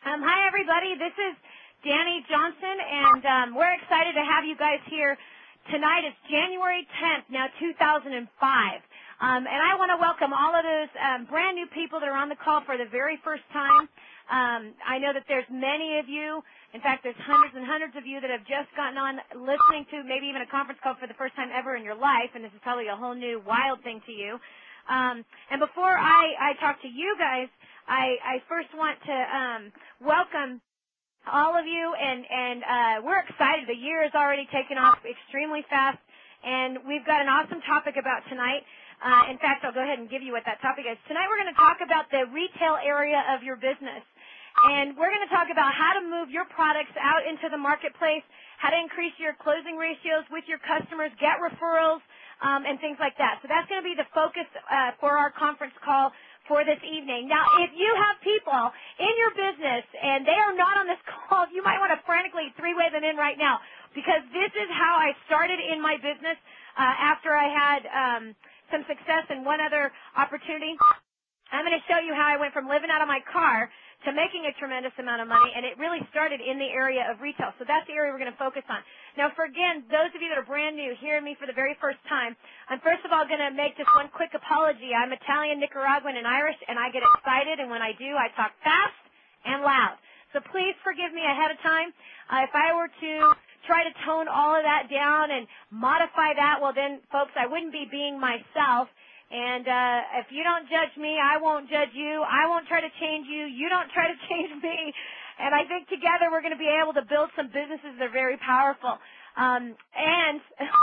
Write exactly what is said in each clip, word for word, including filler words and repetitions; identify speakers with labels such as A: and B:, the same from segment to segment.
A: Um, hi, everybody. This is Danny Johnson, and um, we're excited to have you guys here tonight. It's January tenth, now two thousand five. Um, and I want to welcome all of those um, brand new people that are on the call for the very first time. Um, I know that there's many of you. In fact, there's hundreds and hundreds of you that have just gotten on listening to maybe even a conference call for the first time ever in your life, and this is probably a whole new wild thing to you. Um, and before I, I talk to you guys, I, I first want to um, welcome all of you, and, and uh, we're excited. The year has already taken off extremely fast, and we've got an awesome topic about tonight. Uh, in fact, I'll go ahead and give you what that topic is. Tonight we're going to talk about the retail area of your business, and we're going to talk about how to move your products out into the marketplace, how to increase your closing ratios with your customers, get referrals, um, and things like that. So that's going to be the focus uh, for our conference call for this evening. Now, if you have people in your business and they are not on this call, you might want to frantically three-way them in right now, because this is how I started in my business uh, after I had um, some success in one other opportunity. I'm going to show you how I went from living out of my car to making a tremendous amount of money, and it really started in the area of retail. So that's the area we're going to focus on. Now, for, again, those of you that are brand new, hearing me for the very first time, I'm first of all going to make just one quick apology. I'm Italian, Nicaraguan, and Irish, and I get excited, and when I do, I talk fast and loud. So please forgive me ahead of time. Uh, if I were to try to tone all of that down and modify that, well, then, folks, I wouldn't be being myself. And uh, if you don't judge me, I won't judge you. I won't try to change you. You don't try to change me. And I think together we're going to be able to build some businesses that are very powerful. Um, and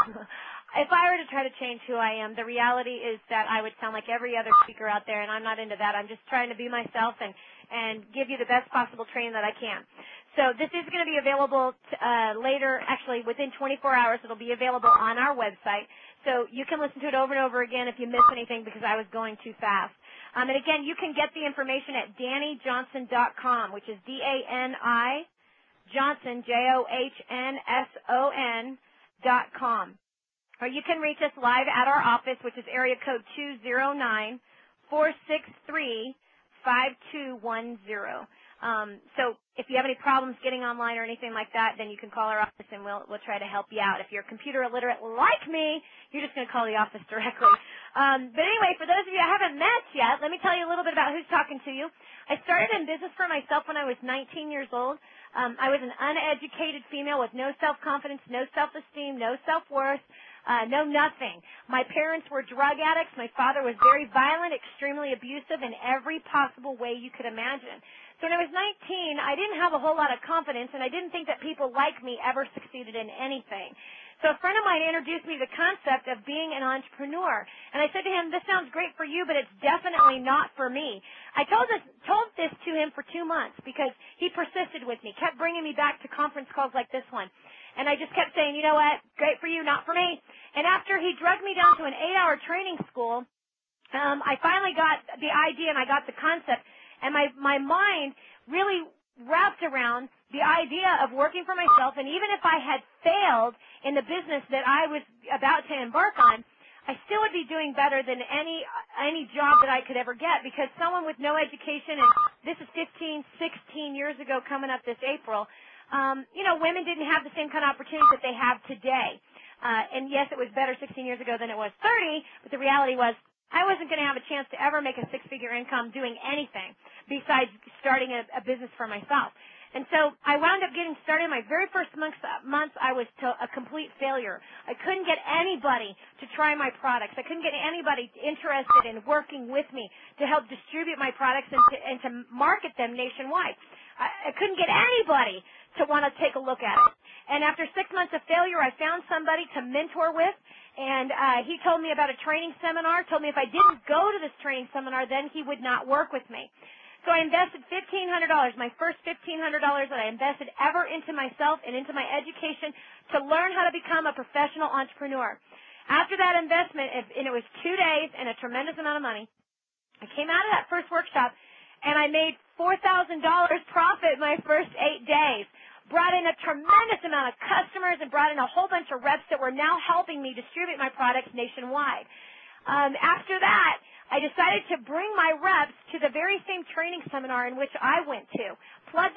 A: if I were to try to change who I am, the reality is that I would sound like every other speaker out there, and I'm not into that. I'm just trying to be myself and, and give you the best possible training that I can. So this is going to be available t- uh, later, actually within twenty-four hours. It'll be available on our website. So you can listen to it over and over again if you miss anything because I was going too fast. Um, and again, you can get the information at danny johnson dot com, which is D A N I Johnson, J O H N S O N dot com. Or you can reach us live at our office, which is area code two zero nine, four six three, five two one zero. Um, so if you have any problems getting online or anything like that, then you can call our office and we'll, we'll try to help you out. If you're computer illiterate like me, you're just going to call the office directly. Um, but anyway, for those of you I haven't met yet, let me tell you a little bit about who's talking to you. I started in business for myself when I was nineteen years old. Um, I was an uneducated female with no self-confidence, no self-esteem, no self-worth. Uh, no nothing. My parents were drug addicts. My father was very violent, extremely abusive in every possible way you could imagine. So when I was nineteen, I didn't have a whole lot of confidence, and I didn't think that people like me ever succeeded in anything. So a friend of mine introduced me to the concept of being an entrepreneur. And I said to him, this sounds great for you, but it's definitely not for me. I told this, told this to him for two months because he persisted with me, kept bringing me back to conference calls like this one. And I just kept saying, you know what, great for you, not for me. And after he drugged me down to an eight-hour training school, um, I finally got the idea and I got the concept. And my, my mind really wrapped around the idea of working for myself. And even if I had failed in the business that I was about to embark on, I still would be doing better than any any job that I could ever get, because someone with no education, and this is fifteen, sixteen years ago coming up this April, um, you know, women didn't have the same kind of opportunities that they have today. Uh, and yes, it was better sixteen years ago than it was thirty, but the reality was I wasn't going to have a chance to ever make a six-figure income doing anything besides starting a, a business for myself. And so I wound up getting started. My very first month, month I was to a complete failure. I couldn't get anybody to try my products. I couldn't get anybody interested in working with me to help distribute my products and to, and to market them nationwide. I, I couldn't get anybody to want to take a look at it. And after six months of failure, I found somebody to mentor with, and uh, he told me about a training seminar, told me if I didn't go to this training seminar, then he would not work with me. So I invested fifteen hundred dollars, my first fifteen hundred dollars that I invested ever into myself and into my education to learn how to become a professional entrepreneur. After that investment, and it was two days and a tremendous amount of money, I came out of that first workshop, and I made four thousand dollars profit my first eight days. Brought in a tremendous amount of customers and brought in a whole bunch of reps that were now helping me distribute my products nationwide. Um, after that, I decided to bring my reps to the very same training seminar in which I went to, plug them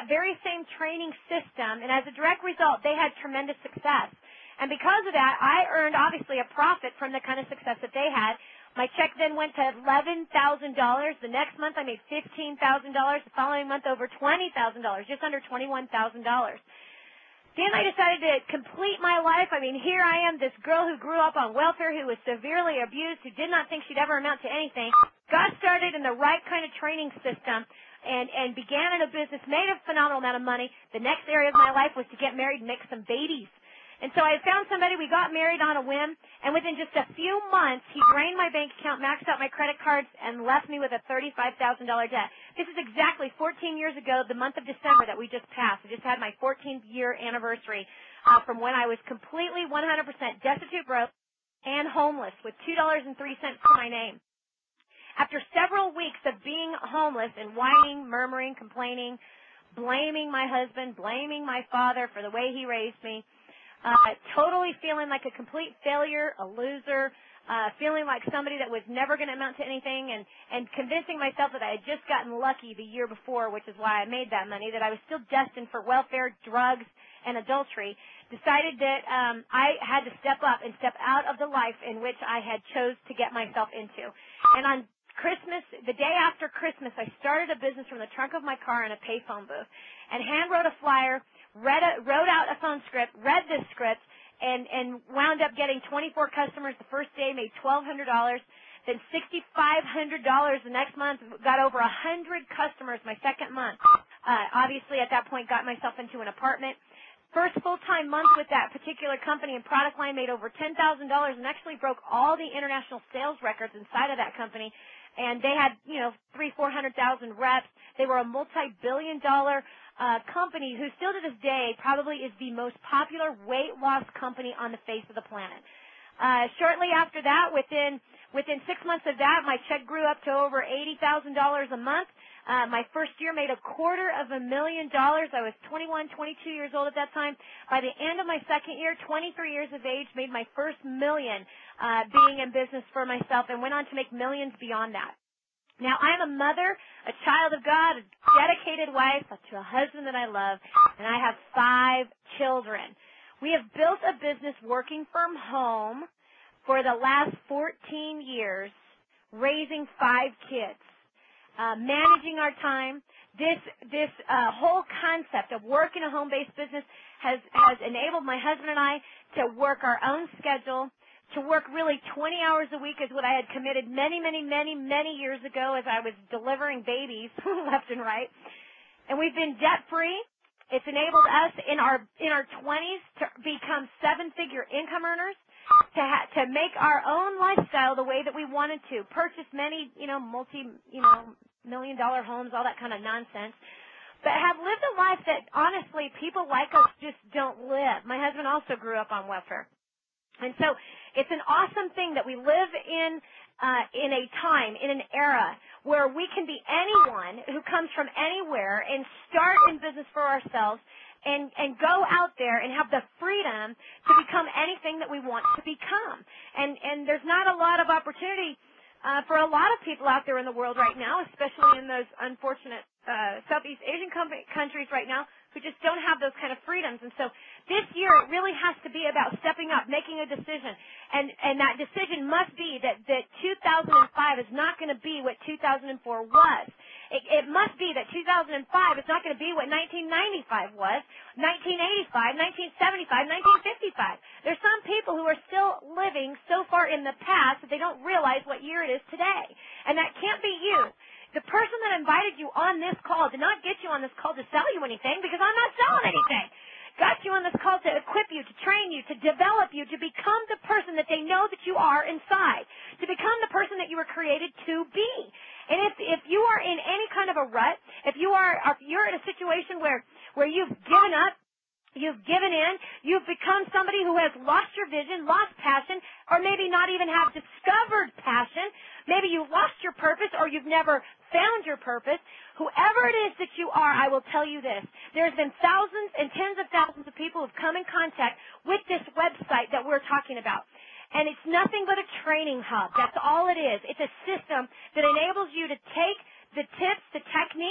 A: that very same training system, and as a direct result, they had tremendous success. And because of that, I earned, obviously, a profit from the kind of success that they had. My check then went to eleven thousand dollars. The next month, I made fifteen thousand dollars. The following month, over twenty thousand dollars, just under twenty-one thousand dollars. Then I decided to complete my life. I mean, here I am, this girl who grew up on welfare, who was severely abused, who did not think she'd ever amount to anything, got started in the right kind of training system, and, and began in a business, made a phenomenal amount of money. The next area of my life was to get married and make some babies. And so I found somebody, we got married on a whim, and within just a few months, he drained my bank account, maxed out my credit cards, and left me with a thirty-five thousand dollars debt. This is exactly fourteen years ago, the month of December that we just passed. I just had my fourteenth year anniversary uh, from when I was completely one hundred percent destitute, broke, and homeless with two dollars and three cents to my name. After several weeks of being homeless and whining, murmuring, complaining, blaming my husband, blaming my father for the way he raised me, Uh, totally feeling like a complete failure, a loser, uh, feeling like somebody that was never going to amount to anything, and, and convincing myself that I had just gotten lucky the year before, which is why I made that money, that I was still destined for welfare, drugs, and adultery, decided that um, I had to step up and step out of the life in which I had chose to get myself into. And on Christmas, the day after Christmas, I started a business from the trunk of my car in a payphone booth and hand wrote a flyer, read a, wrote out a phone script, read this script, and, and wound up getting twenty-four customers the first day, made twelve hundred dollars. Then six thousand five hundred dollars the next month, got over one hundred customers my second month. Uh, obviously, at that point, got myself into an apartment. First full-time month with that particular company and product line, made over ten thousand dollars and actually broke all the international sales records inside of that company. And they had, you know, three, four hundred thousand reps. They were a multi-billion dollar uh, company who still to this day probably is the most popular weight loss company on the face of the planet. Uh, shortly after that, within within six months of that, my check grew up to over eighty thousand dollars a month. Uh, my first year made a quarter of a million dollars. I was twenty-one, twenty-two years old at that time. By the end of my second year, twenty-three years of age, made my first million uh, being in business for myself, and went on to make millions beyond that. Now, I'm a mother, a child of God, a dedicated wife to a husband that I love, and I have five children. We have built a business working from home for the last fourteen years, raising five kids, uh, managing our time. This this uh, whole concept of work in a home-based business has, has enabled my husband and I to work our own schedule, to work really twenty hours a week is what I had committed many, many, many, many years ago as I was delivering babies left and right. And we've been debt-free. It's enabled us in our in our twenties to become seven-figure income earners, to ha- to make our own lifestyle the way that we wanted to, purchase many, you know, multi, you know, million-dollar homes, all that kind of nonsense, but have lived a life that, honestly, people like us just don't live. My husband also grew up on welfare. And so it's an awesome thing that we live in uh, in a time, in an era where we can be anyone who comes from anywhere and start in business for ourselves and, and go out there and have the freedom to become anything that we want to become. And, and there's not a lot of opportunity uh, for a lot of people out there in the world right now, especially in those unfortunate uh, Southeast Asian com- countries right now, who just don't have those kind of freedoms. And so this year it really has to be about stepping up, making a decision. And, and that decision must be that, that two thousand five is not going to be what two thousand four was. It, it must be that two thousand five is not going to be what nineteen ninety-five was, nineteen eighty-five, nineteen seventy-five, nineteen fifty-five. There's some people who are still living so far in the past that they don't realize what year it is today. And that can't be you. The person that invited you on this call did not get you on this call to sell you anything, because I'm not selling anything. Got you on this call to equip you, to train you, to develop you, to become the person that they know that you are inside, to become the person that you were created to be. And if if you are in any kind of a rut, if you are if you're in a situation where where you've given up, you've given in, you've become somebody who has lost your vision, lost passion, or maybe not even have discovered passion, maybe you lost your purpose, or you've never found your purpose, whoever it is that you are, I will tell you this. There's been thousands and tens of thousands of people who have come in contact with this website that we're talking about. And it's nothing but a training hub. That's all it is. It's a system that enables you to take the tips, the techniques,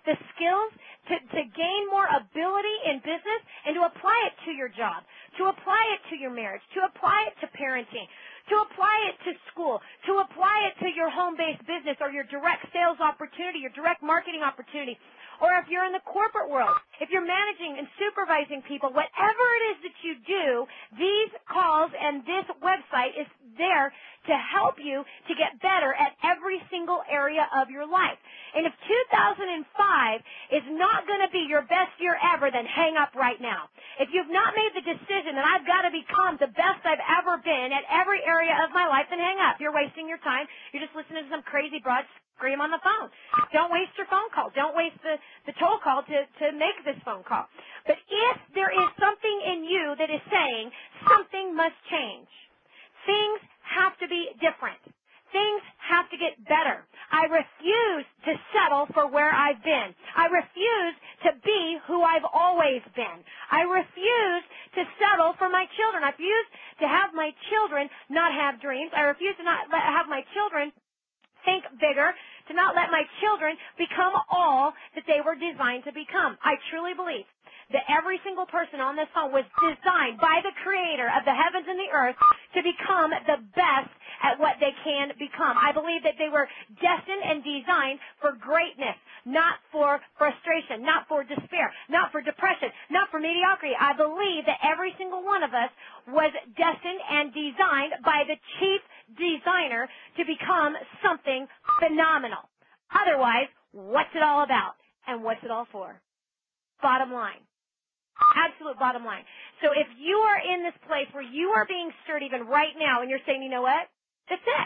A: the skills to, to gain more ability in business and to apply it to your job, to apply it to your marriage, to apply it to parenting, to apply it to school, to apply it to your home-based business or your direct sales opportunity, your direct marketing opportunity, or if you're in the corporate world, if you're managing and supervising people, whatever it is that you do, these calls and this website is there to help you to get better at every single area of your life. And if two thousand five is not going to be your best year ever, then hang up right now. If you've not made the decision that I've got to become the best I've ever been at every area of my life, then hang up. You're wasting your time. You're just listening to some crazy broad scream on the phone. Don't waste your phone call. Don't waste the, the toll call to, to make this phone call. But if there is something in you that is saying something must change, things have to be different. Things have to get better. I refuse to settle for where I've been. I refuse to be who I've always been. I refuse to settle for my children. I refuse to have my children not have dreams. I refuse to not let, have my children think bigger, to not let my children become all that they were designed to become. I truly believe that every single person on this phone was designed by the Creator of the heavens and the earth to become the best at what they can become. I believe that they were destined and designed for greatness, not for frustration, not for despair, not for depression, not for mediocrity. I believe that every single one of us was destined and designed by the chief designer to become something phenomenal. Otherwise, what's it all about? And what's it all for? Bottom line. Absolute bottom line. So if you are in this place where you are being stirred even right now and you're saying, you know what? That's it.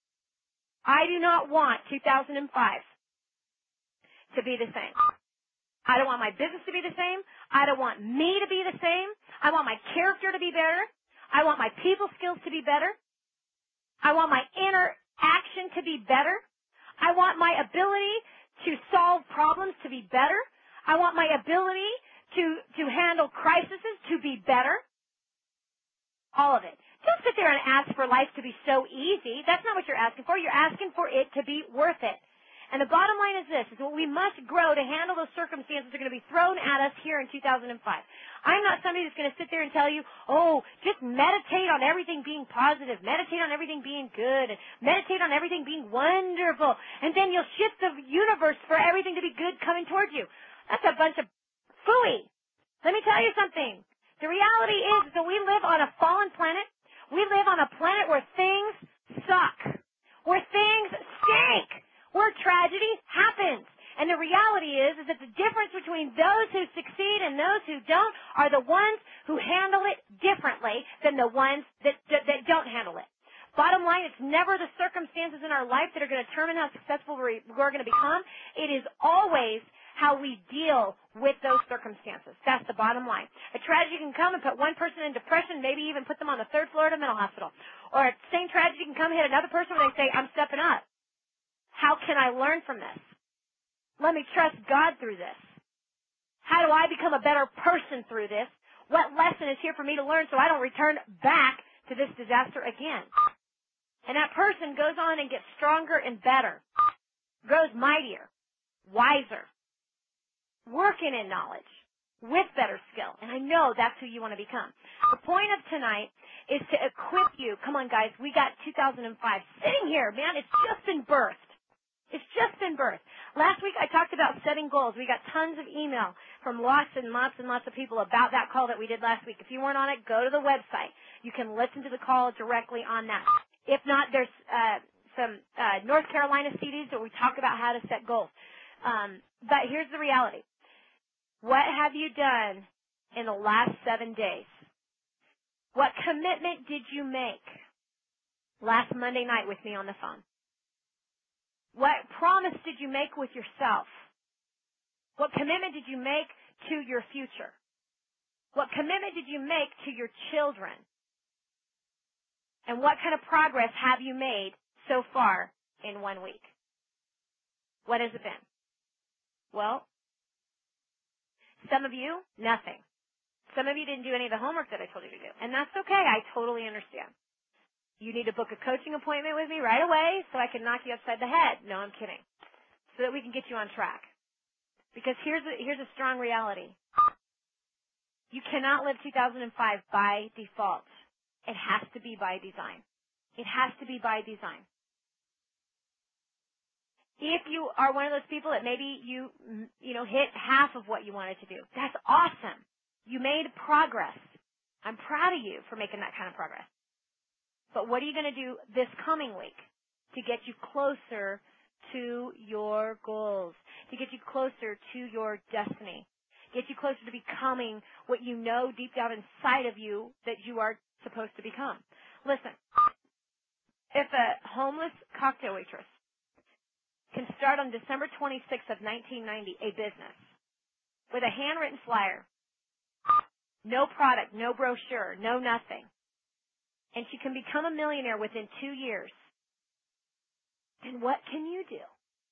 A: I do not want two thousand five to be the same. I don't want my business to be the same. I don't want me to be the same. I want my character to be better. I want my people skills to be better. I want my interaction to be better. I want my ability to solve problems to be better. I want my ability to, to handle crises to be better. All of it. Don't sit there and ask for life to be so easy. That's not what you're asking for. You're asking for it to be worth it. And the bottom line is this, is that we must grow to handle those circumstances that are going to be thrown at us here in two thousand five. I'm not somebody that's going to sit there and tell you, oh, just meditate on everything being positive, meditate on everything being good, and meditate on everything being wonderful, and then you'll shift the universe for everything to be good coming towards you. That's a bunch of phooey. Let me tell you something. The reality is that we live on a fallen planet. We live on a planet where things suck, where things stink, where tragedy happens. And the reality is, is that the difference between those who succeed and those who don't are the ones who handle it differently than the ones that, that, that don't handle it. Bottom line, it's never the circumstances in our life that are going to determine how successful we're, we're going to become. It is always how we deal with those circumstances. That's the bottom line. A tragedy can come and put one person in depression, maybe even put them on the third floor of a mental hospital. Or a same tragedy can come hit another person where they say, I'm stepping up. How can I learn from this? Let me trust God through this. How do I become a better person through this? What lesson is here for me to learn so I don't return back to this disaster again? And that person goes on and gets stronger and better, grows mightier, wiser, working in knowledge, with better skill. And I know that's who you want to become. The point of tonight is to equip you. Come on, guys. We got two thousand five sitting here, man. It's just been birthed. It's just been birthed. Last week I talked about setting goals. We got tons of email from lots and lots and lots of people about that call that we did last week. If you weren't on it, go to the website. You can listen to the call directly on that. If not, there's uh, some uh, North Carolina C Ds where we talk about how to set goals. Um, but here's the reality. What have you done in the last seven days? What commitment did you make last Monday night with me on the phone? What promise did you make with yourself? What commitment did you make to your future? What commitment did you make to your children? And what kind of progress have you made so far in one week? What has it been? Well, some of you, nothing. Some of you didn't do any of the homework that I told you to do. And that's okay. I totally understand. You need to book a coaching appointment with me right away so I can knock you upside the head. No, I'm kidding. So that we can get you on track. Because here's a, here's a strong reality. You cannot live two thousand five by default. It has to be by design. It has to be by design. If you are one of those people that maybe you, you know, hit half of what you wanted to do, that's awesome. You made progress. I'm proud of you for making that kind of progress. But what are you going to do this coming week to get you closer to your goals, to get you closer to your destiny, get you closer to becoming what you know deep down inside of you that you are supposed to become? Listen, if a homeless cocktail waitress can start on December twenty-sixth of nineteen ninety a business with a handwritten flyer, no product, no brochure, no nothing, and she can become a millionaire within two years, then what can you do?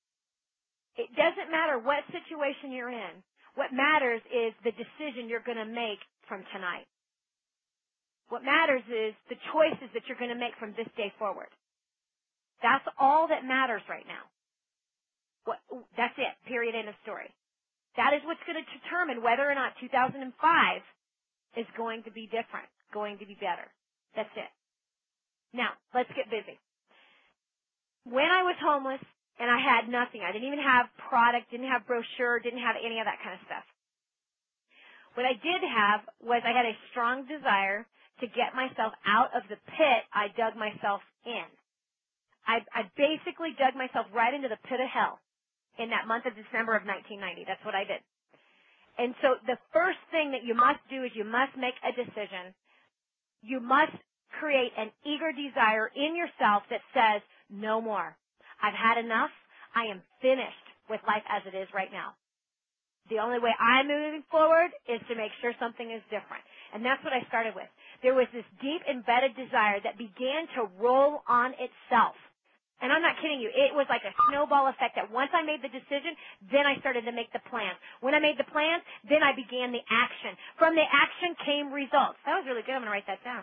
A: It doesn't matter what situation you're in. What matters is the decision you're going to make from tonight. What matters is the choices that you're going to make from this day forward. That's all that matters right now. What, that's it. Period. End of story. That is what's going to determine whether or not two thousand five is going to be different, going to be better. That's it. Now, let's get busy. When I was homeless and I had nothing, I didn't even have product, didn't have brochure, didn't have any of that kind of stuff. What I did have was I had a strong desire to get myself out of the pit I dug myself in. I, I basically dug myself right into the pit of hell in that month of December of nineteen ninety. That's what I did. And so the first thing that you must do is you must make a decision. You must create an eager desire in yourself that says, no more. I've had enough. I am finished with life as it is right now. The only way I'm moving forward is to make sure something is different. And that's what I started with. There was this deep embedded desire that began to roll on itself. And I'm not kidding you. It was like a snowball effect that once I made the decision, then I started to make the plans. When I made the plans, then I began the action. From the action came results. That was really good. I'm going to write that down.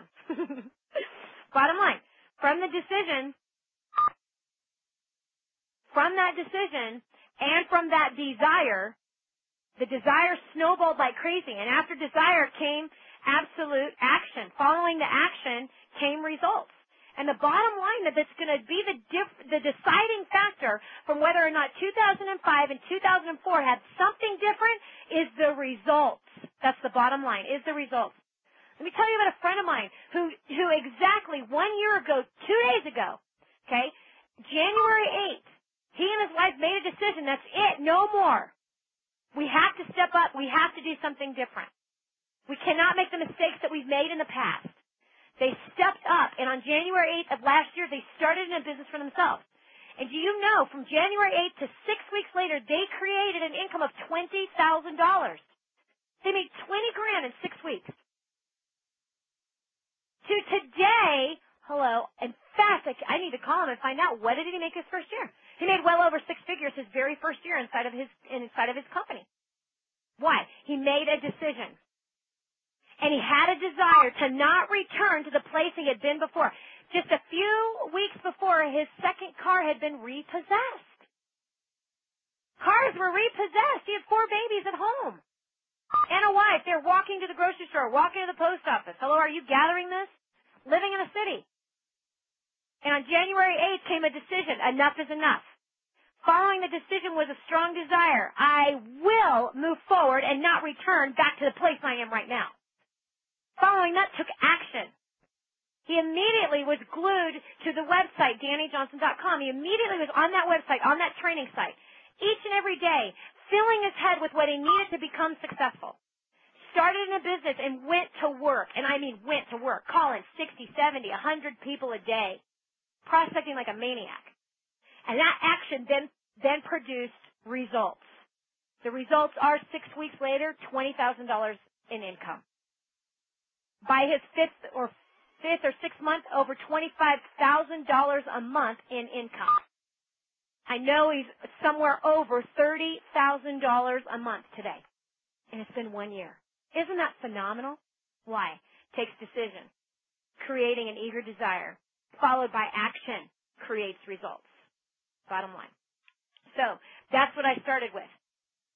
A: Bottom line, from the decision, from that decision and from that desire, the desire snowballed like crazy. And after desire came absolute action. Following the action came results. And the bottom line that that's going to be the diff- the deciding factor from whether or not two thousand five and two thousand four had something different is the results. That's the bottom line, is the results. Let me tell you about a friend of mine who, who exactly one year ago, two days ago, okay, January eighth, he and his wife made a decision. That's it, no more. We have to step up. We have to do something different. We cannot make the mistakes that we've made in the past. They stepped up, and on January eighth of last year, they started in a business for themselves. And do you know, from January eighth to six weeks later, they created an income of twenty thousand dollars. They made twenty grand in six weeks. To today, hello, in fact, I need to call him and find out what did he make his first year. He made well over six figures his very first year inside of his inside of his company. Why? He made a decision. And he had a desire to not return to the place he had been before. Just a few weeks before, his second car had been repossessed. Cars were repossessed. He had four babies at home. And a wife. They're walking to the grocery store, walking to the post office. Hello, are you gathering this? Living in a city. And on January eighth came a decision. Enough is enough. Following the decision was a strong desire. I will move forward and not return back to the place I am right now. Following that took action. He immediately was glued to the website, Danny Johnson dot com. He immediately was on that website, on that training site, each and every day, filling his head with what he needed to become successful. Started in a business and went to work, and I mean went to work, calling sixty, seventy, a hundred people a day, prospecting like a maniac. And that action then, then produced results. The results are six weeks later, twenty thousand dollars in income. By his fifth or fifth or sixth month, over twenty-five thousand dollars a month in income. I know he's somewhere over thirty thousand dollars a month today. And it's been one year. Isn't that phenomenal? Why? Takes decision. Creating an eager desire, followed by action, creates results. Bottom line. So, that's what I started with.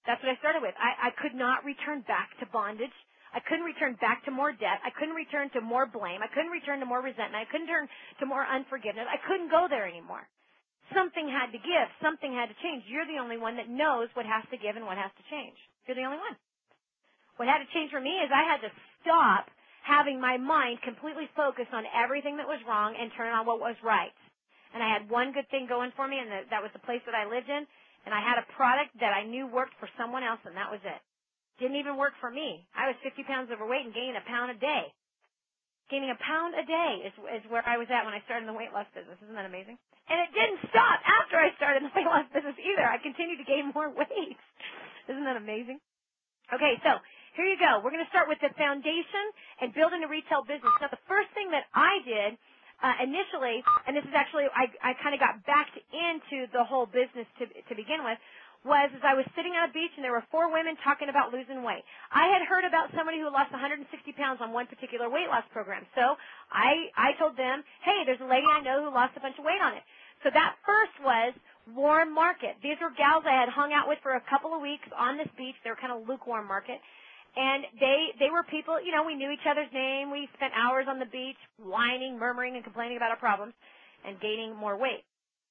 A: That's what I started with. I, I could not return back to bondage. I couldn't return back to more debt. I couldn't return to more blame. I couldn't return to more resentment. I couldn't turn to more unforgiveness. I couldn't go there anymore. Something had to give. Something had to change. You're the only one that knows what has to give and what has to change. You're the only one. What had to change for me is I had to stop having my mind completely focused on everything that was wrong and turn on what was right. And I had one good thing going for me, and that, that was the place that I lived in. And I had a product that I knew worked for someone else, and that was it. Didn't even work for me. I was fifty pounds overweight and gaining a pound a day. Gaining a pound a day is, is where I was at when I started in the weight loss business. Isn't that amazing? And it didn't stop after I started in the weight loss business either. I continued to gain more weight. Isn't that amazing? Okay, so here you go. We're going to start with the foundation and building a retail business. Now, the first thing that I did Uh, initially, and this is actually, I, I kind of got backed into the whole business to, to begin with, was as I was sitting on a beach and there were four women talking about losing weight. I had heard about somebody who lost one hundred sixty pounds on one particular weight loss program. So I, I told them, hey, there's a lady I know who lost a bunch of weight on it. So that first was warm market. These were gals I had hung out with for a couple of weeks on this beach. They were kind of lukewarm market. And they, they were people, you know, we knew each other's name. We spent hours on the beach whining, murmuring, and complaining about our problems and gaining more weight.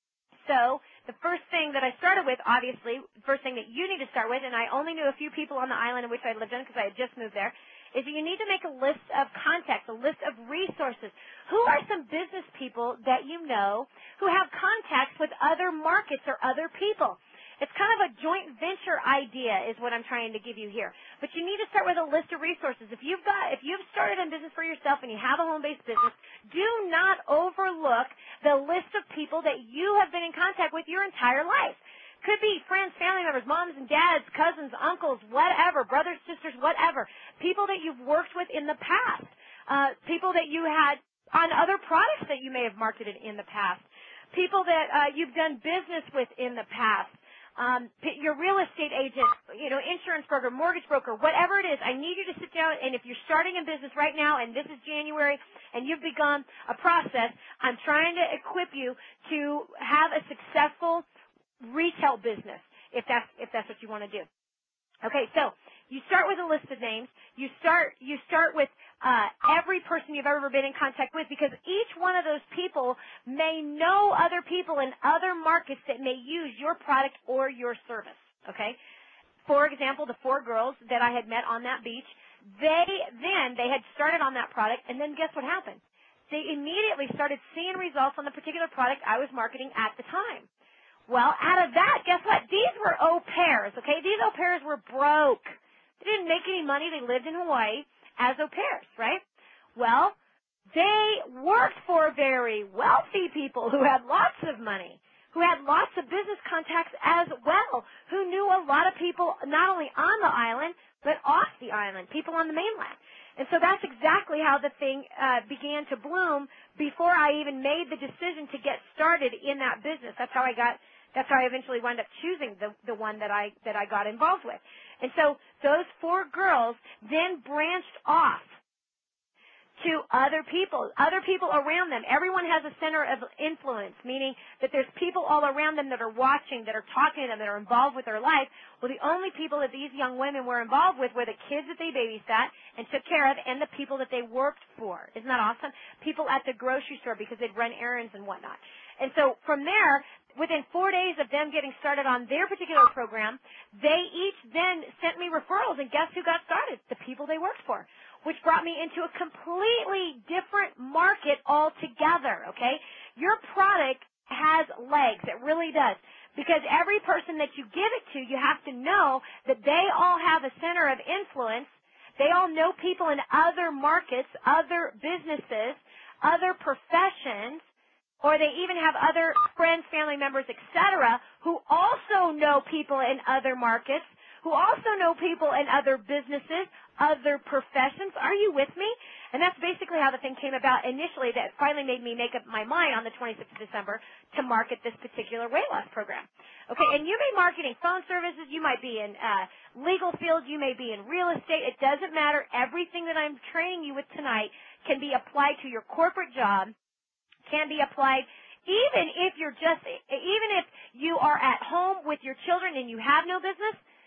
A: So the first thing that I started with, obviously, the first thing that you need to start with, and I only knew a few people on the island in which I lived in because I had just moved there, is you need to make a list of contacts, a list of resources. Who are some business people that you know who have contacts with other markets or other people? It's kind of a joint venture idea is what I'm trying to give you here. But you need to start with a list of resources. If you've got, if you've started a business for yourself and you have a home-based business, do not overlook the list of people that you have been in contact with your entire life. Could be friends, family members, moms and dads, cousins, uncles, whatever, brothers, sisters, whatever. People that you've worked with in the past. Uh, people that you had on other products that you may have marketed in the past. People that uh, you've done business with in the past. Um, your real estate agent, you know, insurance broker, mortgage broker, whatever it is, I need you to sit down, and if you're starting a business right now, and this is January, and you've begun a process, I'm trying to equip you to have a successful retail business, if that's, if that's what you want to do. Okay, so you start with a list of names. You start, you start with uh, every person you've ever been in contact with, because each one of those people may know other people in other markets that may use your product or your service. Okay, for example, the four girls that I had met on that beach, they then they had started on that product, and then guess what happened? They immediately started seeing results on the particular product I was marketing at the time. Well, out of that, guess what? These were au pairs, okay? These au pairs were broke. They didn't make any money. They lived in Hawaii as au pairs, right? Well, they worked for very wealthy people who had lots of money, who had lots of business contacts as well, who knew a lot of people not only on the island, but off the island, people on the mainland. And so that's exactly how the thing uh, began to bloom before I even made the decision to get started in that business. That's how I got That's how I eventually wound up choosing the, the one that I, that I got involved with. And so those four girls then branched off to other people, other people around them. Everyone has a center of influence, meaning that there's people all around them that are watching, that are talking to them, that are involved with their life. Well, the only people that these young women were involved with were the kids that they babysat and took care of and the people that they worked for. Isn't that awesome? People at the grocery store because they'd run errands and whatnot. And so from there, within four days of them getting started on their particular program, they each then sent me referrals, and guess who got started? The people they worked for, which brought me into a completely different market altogether, okay? Your product has legs. It really does. Because every person that you give it to, you have to know that they all have a center of influence. They all know people in other markets, other businesses, other professions, or they even have other friends, family members, et cetera, who also know people in other markets, who also know people in other businesses, other professions. Are you with me? And that's basically how the thing came about initially, that finally made me make up my mind on the twenty-sixth of December to market this particular weight loss program. Okay, and you may be marketing phone services, you might be in uh, legal field, you may be in real estate. It doesn't matter. Everything that I'm training you with tonight can be applied to your corporate job, can be applied even if you're just, even if you are at home with your children and you have no business.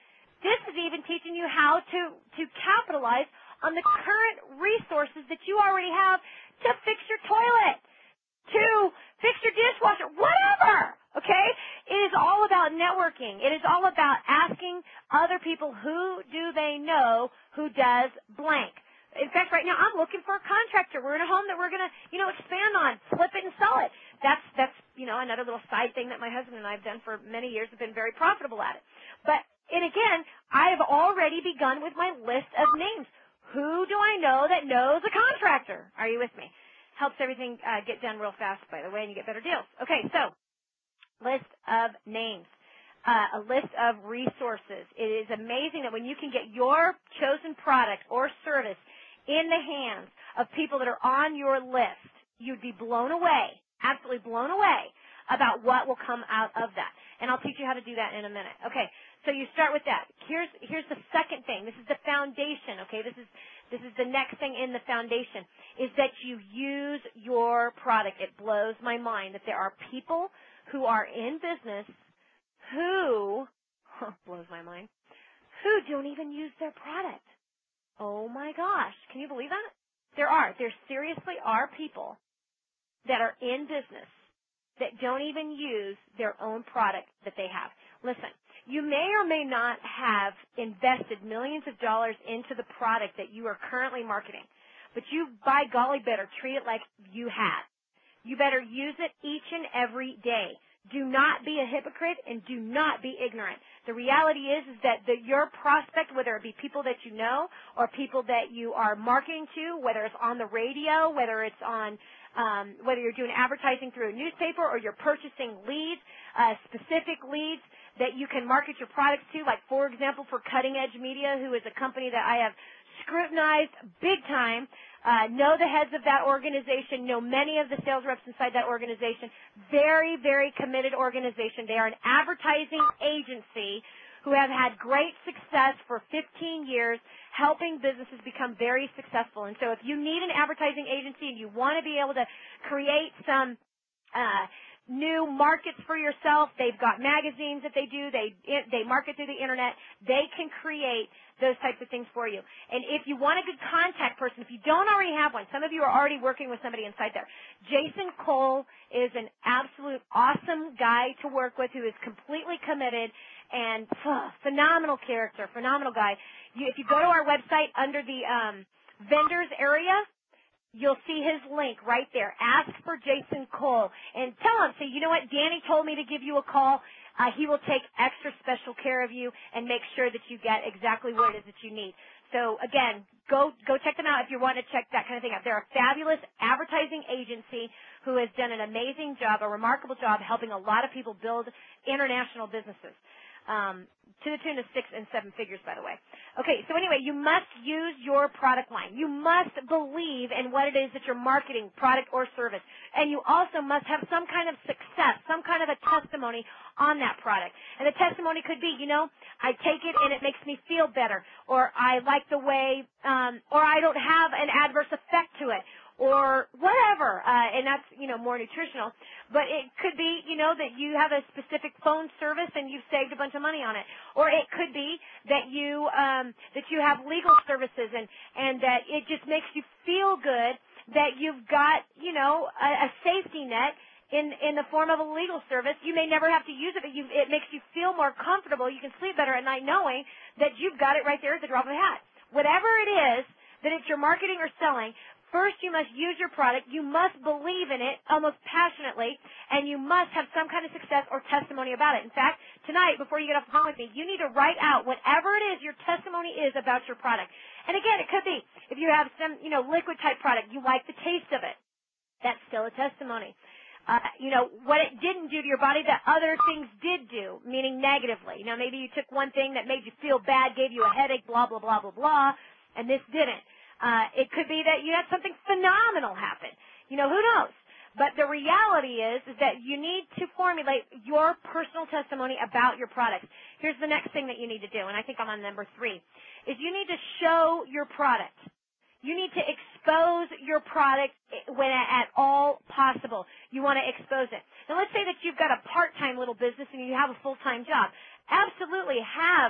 A: This is even teaching you how to, to capitalize on the current resources that you already have to fix your toilet, to fix your dishwasher, whatever, okay? It is all about networking. It is all about asking other people who do they know who does blank. In fact, right now I'm looking for a contractor. We're in a home that we're going to, you know, expand on, flip it and sell it. That's, that's, you know, another little side thing that my husband and I have done for many years. Have been very profitable at it. But, and again, I have already begun with my list of names. Who do I know that knows a contractor? Are you with me? Helps everything uh, get done real fast, by the way, and you get better deals. Okay, so list of names, uh, a list of resources. It is amazing that when you can get your chosen product or service in the hands of people that are on your list, you'd be blown away, absolutely blown away about what will come out of that. And I'll teach you how to do that in a minute. Okay, so you start with that. Here's here's the second thing. This is the foundation, okay? This is this is the next thing in the foundation, is that you use your product. It blows my mind that there are people who are in business who, blows my mind, who don't even use their product. Oh my gosh, can you believe that? There are. There seriously are people that are in business that don't even use their own product that they have. Listen, you may or may not have invested millions of dollars into the product that you are currently marketing, but you, by golly, better treat it like you have. You better use it each and every day. Do not be a hypocrite and do not be ignorant. The reality is, is that the, your prospect, whether it be people that you know or people that you are marketing to, whether it's on the radio, whether it's on, um, whether you're doing advertising through a newspaper or you're purchasing leads, uh, specific leads that you can market your products to, like, for example, for Cutting Edge Media, who is a company that I have scrutinized big time, uh, know the heads of that organization, know many of the sales reps inside that organization. Very, very committed organization. They are an advertising agency who have had great success for fifteen years, helping businesses become very successful. And so if you need an advertising agency and you want to be able to create some uh, new markets for yourself, they've got magazines that they do, they they market through the internet, they can create those types of things for you. And if you want a good contact person, if you don't already have one, some of you are already working with somebody inside there. Jason Cole is an absolute awesome guy to work with who is completely committed and uh, phenomenal character, phenomenal guy. You, if you go to our website under the um, vendors area, you'll see his link right there. Ask for Jason Cole and tell him, say, you know what, Danny told me to give you a call. Uh, he will take extra special care of you and make sure that you get exactly what it is that you need. So, again, go go check them out if you want to check that kind of thing out. They're a fabulous advertising agency who has done an amazing job, a remarkable job, helping a lot of people build international businesses. Um, to the tune of six and seven figures, by the way. Okay, so anyway, you must use your product line. You must believe in what it is that you're marketing, product or service. And you also must have some kind of success, some kind of a testimony on that product. And the testimony could be, you know, I take it and it makes me feel better, or I like the way, um, or I don't have an adverse effect to it, or whatever, uh, and that's, you know, more nutritional. But it could be, you know, that you have a specific phone service and you've saved a bunch of money on it. Or it could be that you, um, that you have legal services and, and that it just makes you feel good that you've got, you know, a, a safety net in, in the form of a legal service. You may never have to use it, but you, it makes you feel more comfortable. You can sleep better at night knowing that you've got it right there at the drop of a hat. Whatever it is that it's your marketing or selling, first, you must use your product, you must believe in it almost passionately, and you must have some kind of success or testimony about it. In fact, tonight, before you get off the phone with me, you need to write out whatever it is your testimony is about your product. And again, it could be, if you have some, you know, liquid type product, you like the taste of it. That's still a testimony. Uh, you know, what it didn't do to your body that other things did do, meaning negatively. You know, maybe you took one thing that made you feel bad, gave you a headache, blah, blah, blah, blah, blah, and this didn't. Uh, it could be that you had something phenomenal happen. You know, who knows? But the reality is, is that you need to formulate your personal testimony about your product. Here's the next thing that you need to do, and I think I'm on number three, is you need to show your product. You need to expose your product when at all possible. You want to expose it. Now, let's say that you've got a part-time little business and you have a full-time job. Absolutely have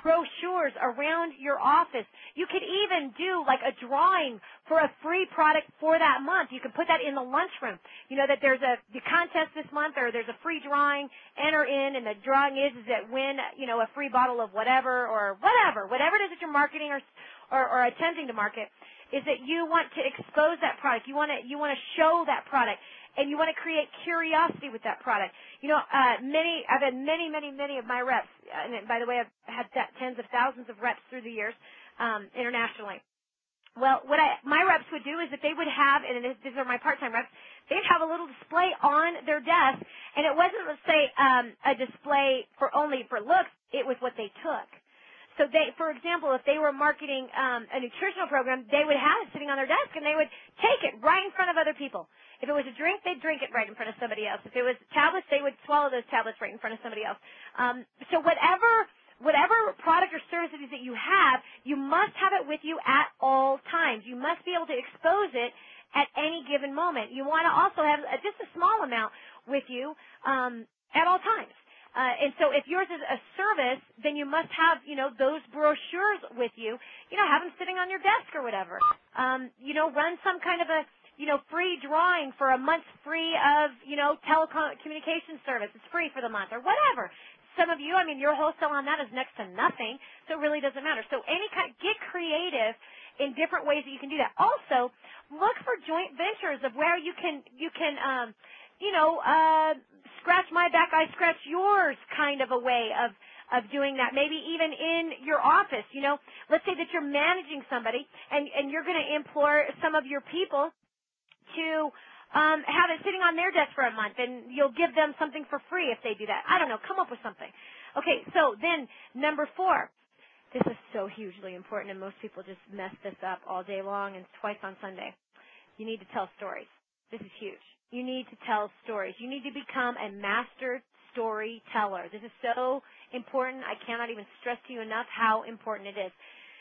A: brochures around your office. You could even do like a drawing for a free product for that month. You can put that in the lunchroom. You know that there's a the contest this month, or there's a free drawing. Enter in, and the drawing is is that win you know a free bottle of whatever or whatever, whatever it is that you're marketing or or, or attempting to market. Is that you want to expose that product? You want to you want to show that product. And you want to create curiosity with that product. You know, uh, many, I've had many, many, many of my reps, and by the way, I've had that, tens of thousands of reps through the years, um, internationally. Well, what I, my reps would do is that they would have, and this, these are my part-time reps, they'd have a little display on their desk, and it wasn't, let's say, um, a display for only for looks, it was what they took. So they, for example, if they were marketing um, a nutritional program, they would have it sitting on their desk, and they would take it right in front of other people. If it was a drink, they'd drink it right in front of somebody else. If it was tablets, they would swallow those tablets right in front of somebody else. Um, so whatever whatever product or services that you have, you must have it with you at all times. You must be able to expose it at any given moment. You want to also have just a small amount with you um, at all times. Uh, and so if yours is a service, then you must have, you know, those brochures with you. You know, have them sitting on your desk or whatever. Um, you know, run some kind of a you know, free drawing for a month free of, you know, telecommunications service. It's free for the month or whatever. Some of you, I mean, your wholesale on that is next to nothing, so it really doesn't matter. So any kind, get creative in different ways that you can do that. Also, look for joint ventures of where you can, you can, um, you know, uh, scratch my back, I scratch yours kind of a way of, of doing that, maybe even in your office. You know, let's say that you're managing somebody and, and you're going to implore some of your people to um, have it sitting on their desk for a month, and you'll give them something for free if they do that. I don't know. Come up with something. Okay, so then number four. This is so hugely important, and most people just mess this up all day long and twice on Sunday. You need to tell stories. This is huge. You need to tell stories. You need to become a master storyteller. This is so important. I cannot even stress to you enough how important it is.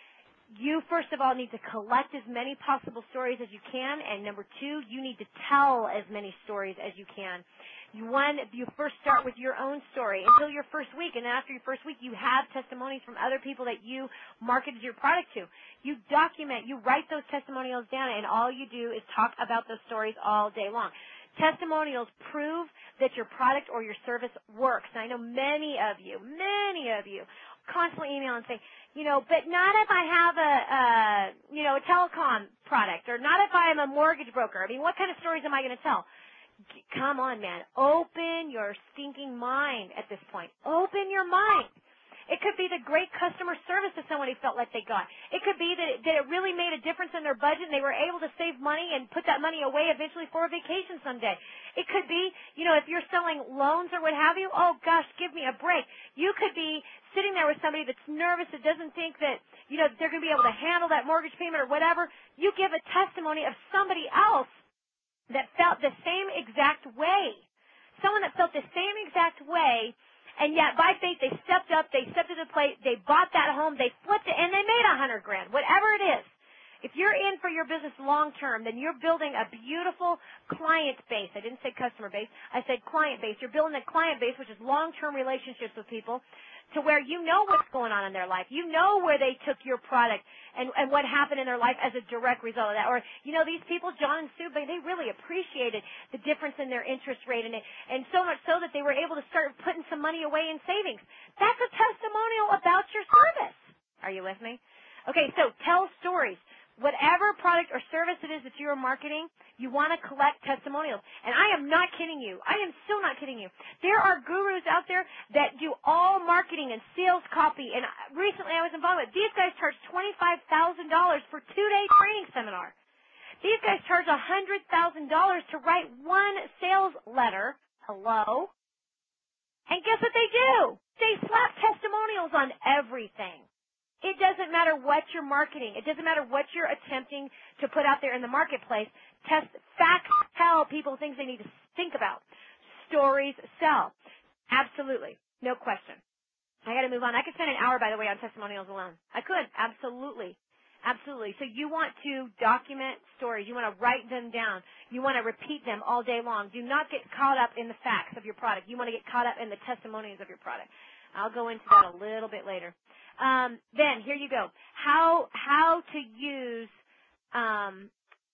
A: You, first of all, need to collect as many possible stories as you can, and number two, you need to tell as many stories as you can. You, one, you first start with your own story until your first week, and then after your first week, you have testimonies from other people that you marketed your product to. You document, you write those testimonials down, and all you do is talk about those stories all day long. Testimonials prove that your product or your service works. And I know many of you, many of you constantly email and say, you know, but not if I have a, a, you know, a telecom product, or not if I'm a mortgage broker. I mean, what kind of stories am I going to tell? Come on, man. Open your stinking mind at this point. Open your mind. It could be the great customer service that somebody felt like they got. It could be that it, that it really made a difference in their budget and they were able to save money and put that money away eventually for a vacation someday. It could be, you know, if you're selling loans or what have you, oh gosh, give me a break. You could be sitting there with somebody that's nervous, that doesn't think that, you know, they're going to be able to handle that mortgage payment or whatever. You give a testimony of somebody else that felt the same exact way. Someone that felt the same exact way. And yet, by faith, they stepped up, they stepped to the plate, they bought that home, they flipped it, and they made a hundred grand, whatever it is. If you're in for your business long term, then you're building a beautiful client base. I didn't say customer base. I said client base. You're building a client base, which is long-term relationships with people, to where you know what's going on in their life. You know where they took your product and, and what happened in their life as a direct result of that. Or, you know, these people, John and Sue, they, they really appreciated the difference in their interest rate, and, it, and so much so that they were able to start putting some money away in savings. That's a testimonial about your service. Are you with me? Okay, so tell stories. Whatever product or service it is that you are marketing, you want to collect testimonials. And I am not kidding you. I am so not kidding you. There are gurus out there that do all marketing and sales copy. And recently I was involved with, these guys charge twenty-five thousand dollars for a two-day training seminar. These guys charge one hundred thousand dollars to write one sales letter. Hello? And guess what they do? They slap testimonials on everything. It doesn't matter what you're marketing. It doesn't matter what you're attempting to put out there in the marketplace. Test, facts tell people things they need to think about. Stories sell. Absolutely. No question. I got to move on. I could spend an hour, by the way, on testimonials alone. I could. Absolutely. Absolutely. So you want to document stories. You want to write them down. You want to repeat them all day long. Do not get caught up in the facts of your product. You want to get caught up in the testimonials of your product. I'll go into that a little bit later. Um, then here you go. How how to use um,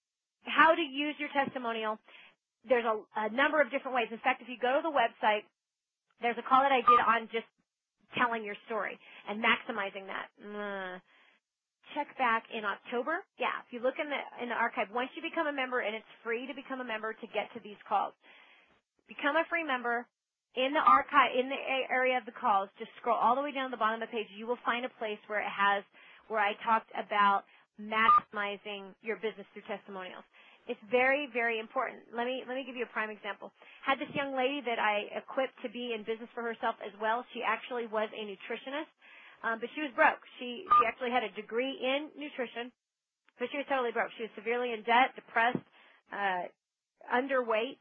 A: how to use your testimonial. There's a, a number of different ways. In fact, if you go to the website, there's a call that I did on just telling your story and maximizing that. Uh, check back in October. Yeah, if you look in the in the archive, once you become a member, and it's free to become a member to get to these calls. Become a free member. In the archive, in the area of the calls, just scroll all the way down to the bottom of the page. You will find a place where it has, where I talked about maximizing your business through testimonials. It's very, very important. Let me let me give you a prime example. Had this young lady that I equipped to be in business for herself as well. She actually was a nutritionist, um, but she was broke. She she actually had a degree in nutrition, but she was totally broke. She was severely in debt, depressed, uh, underweight.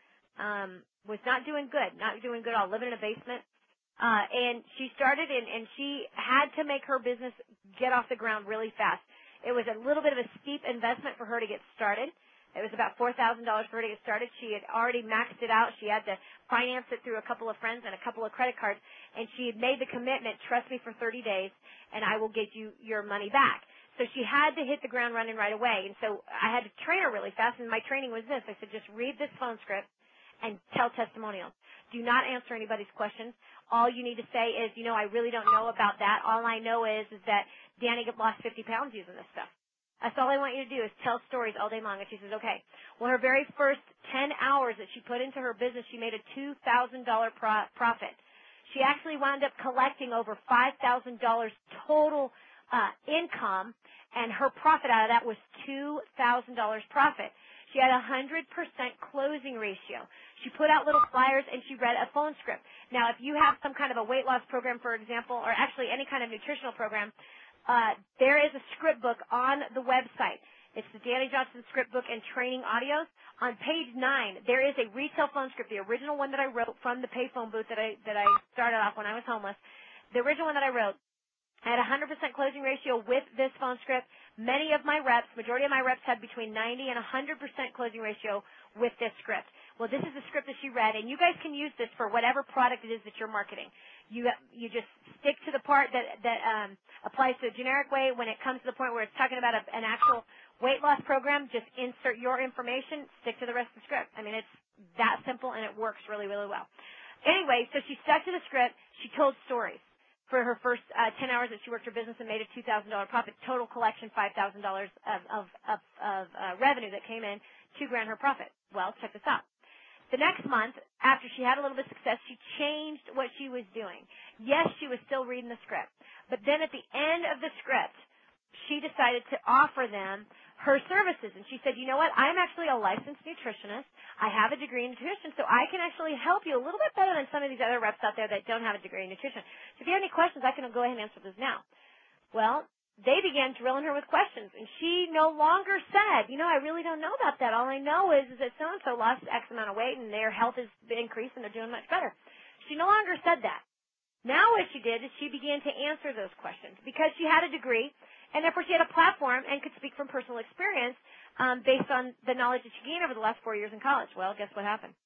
A: Um, was not doing good, not doing good at all, living in a basement. Uh, and she started in, and she had to make her business get off the ground really fast. It was a little bit of a steep investment for her to get started. It was about four thousand dollars for her to get started. She had already maxed it out. She had to finance it through a couple of friends and a couple of credit cards. And she had made the commitment, trust me for thirty days, and I will get you your money back. So she had to hit the ground running right away. And so I had to train her really fast, and my training was this. I said, just read this phone script and tell testimonials. Do not answer anybody's questions. All you need to say is, you know, I really don't know about that. All I know is is that Danny lost fifty pounds using this stuff. That's all I want you to do is tell stories all day long. And she says, okay. Well, her very first ten hours that she put into her business, she made a two thousand dollars pro- profit. She actually wound up collecting over five thousand dollars total uh, income, and her profit out of that was two thousand dollars profit. She had a one hundred percent closing ratio. She put out little flyers, and she read a phone script. Now, if you have some kind of a weight loss program, for example, or actually any kind of nutritional program, uh, there is a script book on the website. It's the Danny Johnson script book and training audios. On page nine, there is a retail phone script, the original one that I wrote from the payphone booth that I that I started off when I was homeless. The original one that I wrote. I had a one hundred percent closing ratio with this phone script. Many of my reps, majority of my reps had between ninety and one hundred percent closing ratio with this script. Well, this is the script that she read, and you guys can use this for whatever product it is that you're marketing. You you just stick to the part that that um, applies to a generic way. When it comes to the point where it's talking about a, an actual weight loss program, just insert your information, stick to the rest of the script. I mean, it's that simple, and it works really, really well. Anyway, so she stuck to the script. She told stories. For her first uh, ten hours that she worked her business and made a two thousand dollars profit, total collection five thousand dollars of, of, of, of uh, revenue that came in, two grand her profit. Well, check this out. The next month, after she had a little bit of success, she changed what she was doing. Yes, she was still reading the script, but then at the end of the script, she decided to offer them her services. And she said, you know what, I'm actually a licensed nutritionist. I have a degree in nutrition, so I can actually help you a little bit better than some of these other reps out there that don't have a degree in nutrition. So if you have any questions, I can go ahead and answer those now. Well, they began drilling her with questions, and she no longer said, you know, I really don't know about that. All I know is, is that so-and-so lost X amount of weight, and their health has increased, and they're doing much better. She no longer said that. Now what she did is she began to answer those questions because she had a degree, and therefore she had a platform and could speak from personal experience um, based on the knowledge that she gained over the last four years in college. Well, guess what happened?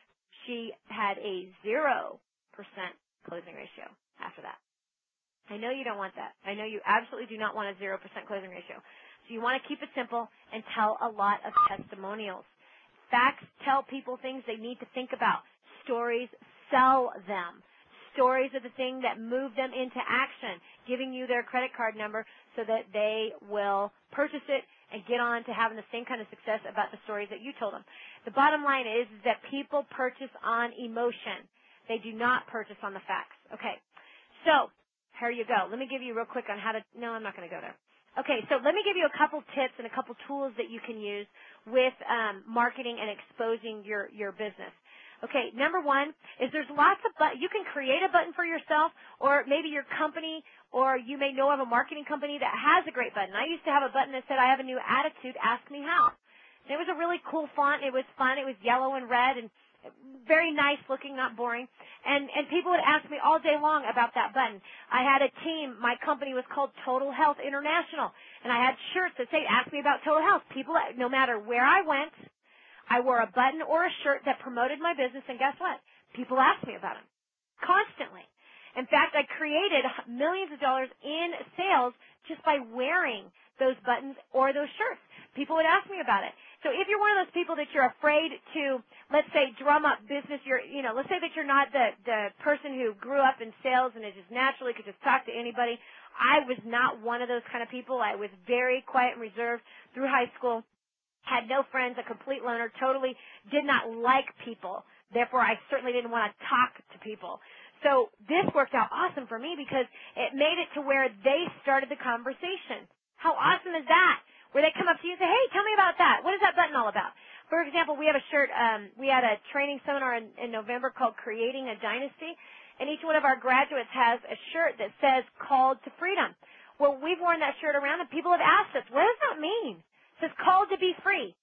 A: She had a zero percent closing ratio after that. I know you don't want that. I know you absolutely do not want a zero percent closing ratio. So you want to keep it simple and tell a lot of testimonials. Facts tell people things they need to think about. Stories sell them. Stories are the thing that move them into action, giving you their credit card number so that they will purchase it and get on to having the same kind of success about the stories that you told them. The bottom line is, is that people purchase on emotion. They do not purchase on the facts. Okay, so here you go. Let me give you real quick on how to, no, I'm not going to go there. Okay, so let me give you a couple tips and a couple tools that you can use with um, marketing and exposing your, your business. Okay, number one is there's lots of buttons. You can create a button for yourself, or maybe your company, or you may know of a marketing company that has a great button. I used to have a button that said, I have a new attitude, ask me how. And it was a really cool font. It was fun. It was yellow and red and very nice looking, not boring. And, and people would ask me all day long about that button. I had a team. My company was called Total Health International, and I had shirts that say, ask me about Total Health. People, no matter where I went, I wore a button or a shirt that promoted my business, and guess what? People asked me about them constantly. In fact, I created millions of dollars in sales just by wearing those buttons or those shirts. People would ask me about it. So if you're one of those people that you're afraid to, let's say, drum up business, you're, you know, let's say that you're not the, the person who grew up in sales and is just naturally could just talk to anybody. I was not one of those kind of people. I was very quiet and reserved through high school, had no friends, a complete loner, totally did not like people. Therefore, I certainly didn't want to talk to people. So this worked out awesome for me because it made it to where they started the conversation. How awesome is that? Where they come up to you and say, hey, tell me about that. What is that button all about? For example, we have a shirt, um, we had a training seminar in, in November called Creating a Dynasty, and each one of our graduates has a shirt that says Called to Freedom. Well, we've worn that shirt around, and people have asked us, what does that mean? It says Called to be free.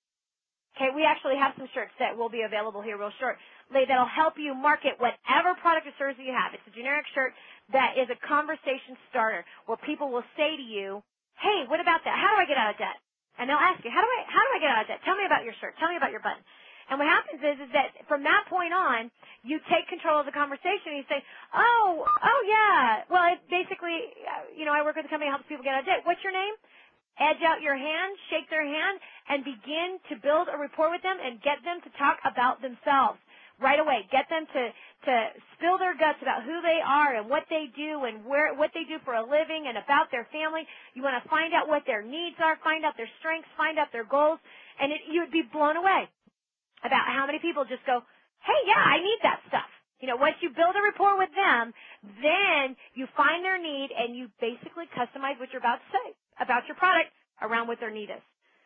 A: Okay, we actually have some shirts that will be available here real shortly that'll help you market whatever product or service you have. It's a generic shirt that is a conversation starter where people will say to you, hey, what about that? How do I get out of debt? And they'll ask you, how do I, how do I get out of debt? Tell me about your shirt. Tell me about your button. And what happens is, is that from that point on, you take control of the conversation and you say, oh, oh yeah. Well, it basically, you know, I work with a company that helps people get out of debt. What's your name? Edge out your hand, shake their hand, and begin to build a rapport with them and get them to talk about themselves right away. Get them to, to spill their guts about who they are and what they do and where, what they do for a living and about their family. You want to find out what their needs are, find out their strengths, find out their goals, and it, you would be blown away about how many people just go, hey, yeah, I need that stuff. You know, once you build a rapport with them, then you find their need and you basically customize what you're about to say about your product around what their need is.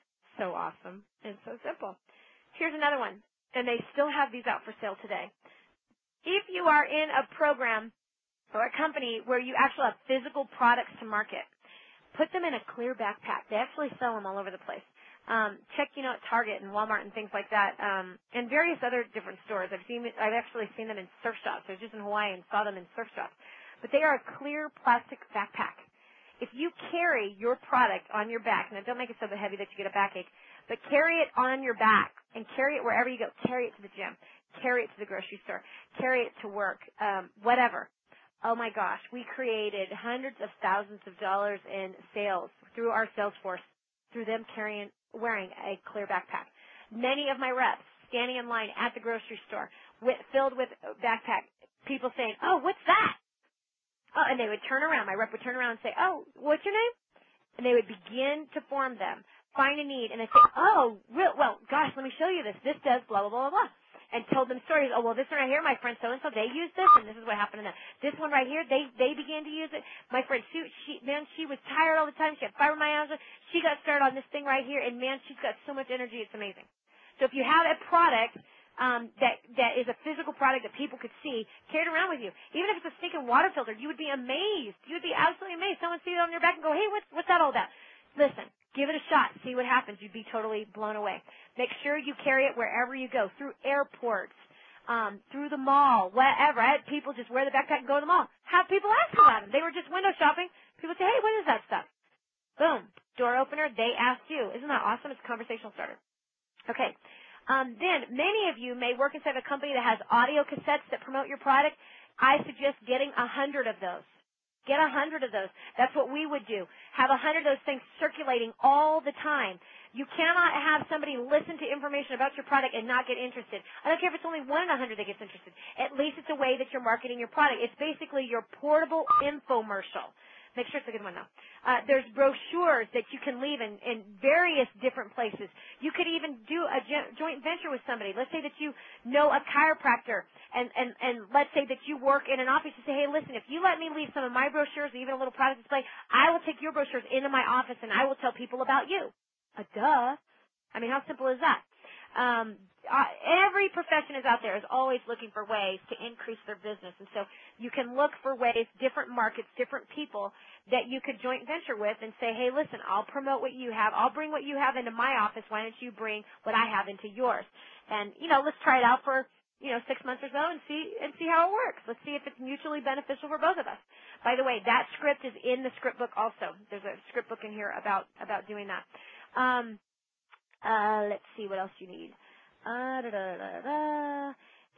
A: So awesome and so simple. Here's another one, and they still have these out for sale today. If you are in a program or a company where you actually have physical products to market, put them in a clear backpack. They actually sell them all over the place. Um, check, you know, at Target and Walmart and things like that, um, and various other different stores. I've seen, I've actually seen them in surf shops. I was just in Hawaii and saw them in surf shops. But they are a clear plastic backpack. If you carry your product on your back, now don't make it so heavy that you get a backache, but carry it on your back and carry it wherever you go. Carry it to the gym. Carry it to the grocery store. Carry it to work, um, whatever. Oh my gosh, we created hundreds of thousands of dollars in sales through our sales force, through them carrying, wearing a clear backpack. Many of my reps standing in line at the grocery store with, filled with backpack, people saying, oh, what's that? Oh, and they would turn around. My rep would turn around and say, oh, what's your name? And they would begin to form them, find a need, and they say, oh, real, well, gosh, let me show you this. This does blah, blah, blah, blah, blah. And told them stories. Oh, well, this one right here, my friend so-and-so, they use this, and this is what happened to them. This one right here, they they began to use it. My friend Sue, she, man, she was tired all the time. She had fibromyalgia. She got started on this thing right here, and, man, she's got so much energy. It's amazing. So if you have a product um, that that is a physical product that people could see, carry it around with you. Even if it's a stinking water filter, you would be amazed. You would be absolutely amazed. Someone see it on your back and go, hey, what's, what's that all about? Listen, give it a shot. See what happens. You'd be totally blown away. Make sure you carry it wherever you go, through airports, um, through the mall, wherever. I had people just wear the backpack and go to the mall. Have people ask about them. They were just window shopping. People say, hey, what is that stuff? Boom. Door opener. They asked you. Isn't that awesome? It's a conversational starter. Okay. Um, then many of you may work inside a company that has audio cassettes that promote your product. I suggest getting a hundred of those. Get a hundred of those. That's what we would do. Have a hundred of those things circulating all the time. You cannot have somebody listen to information about your product and not get interested. I don't care if it's only one in a hundred that gets interested. At least it's a way that you're marketing your product. It's basically your portable infomercial. Make sure it's a good one, though. Uh, there's brochures that you can leave in, in various different places. You could even do a joint venture with somebody. Let's say that you know a chiropractor, and, and, and let's say that you work in an office. You say, hey, listen, if you let me leave some of my brochures and even a little product display, I will take your brochures into my office, and I will tell people about you. A duh. I mean, how simple is that? Um, uh, every profession is out there is always looking for ways to increase their business. And so you can look for ways, different markets, different people that you could joint venture with and say, hey, listen, I'll promote what you have. I'll bring what you have into my office. Why don't you bring what I have into yours? And, you know, let's try it out for, you know, six months or so and see, and see how it works. Let's see if it's mutually beneficial for both of us. By the way, that script is in the script book also. There's a script book in here about, about doing that. Um, Uh, let's see what else you need. Uh, da, da, da, da.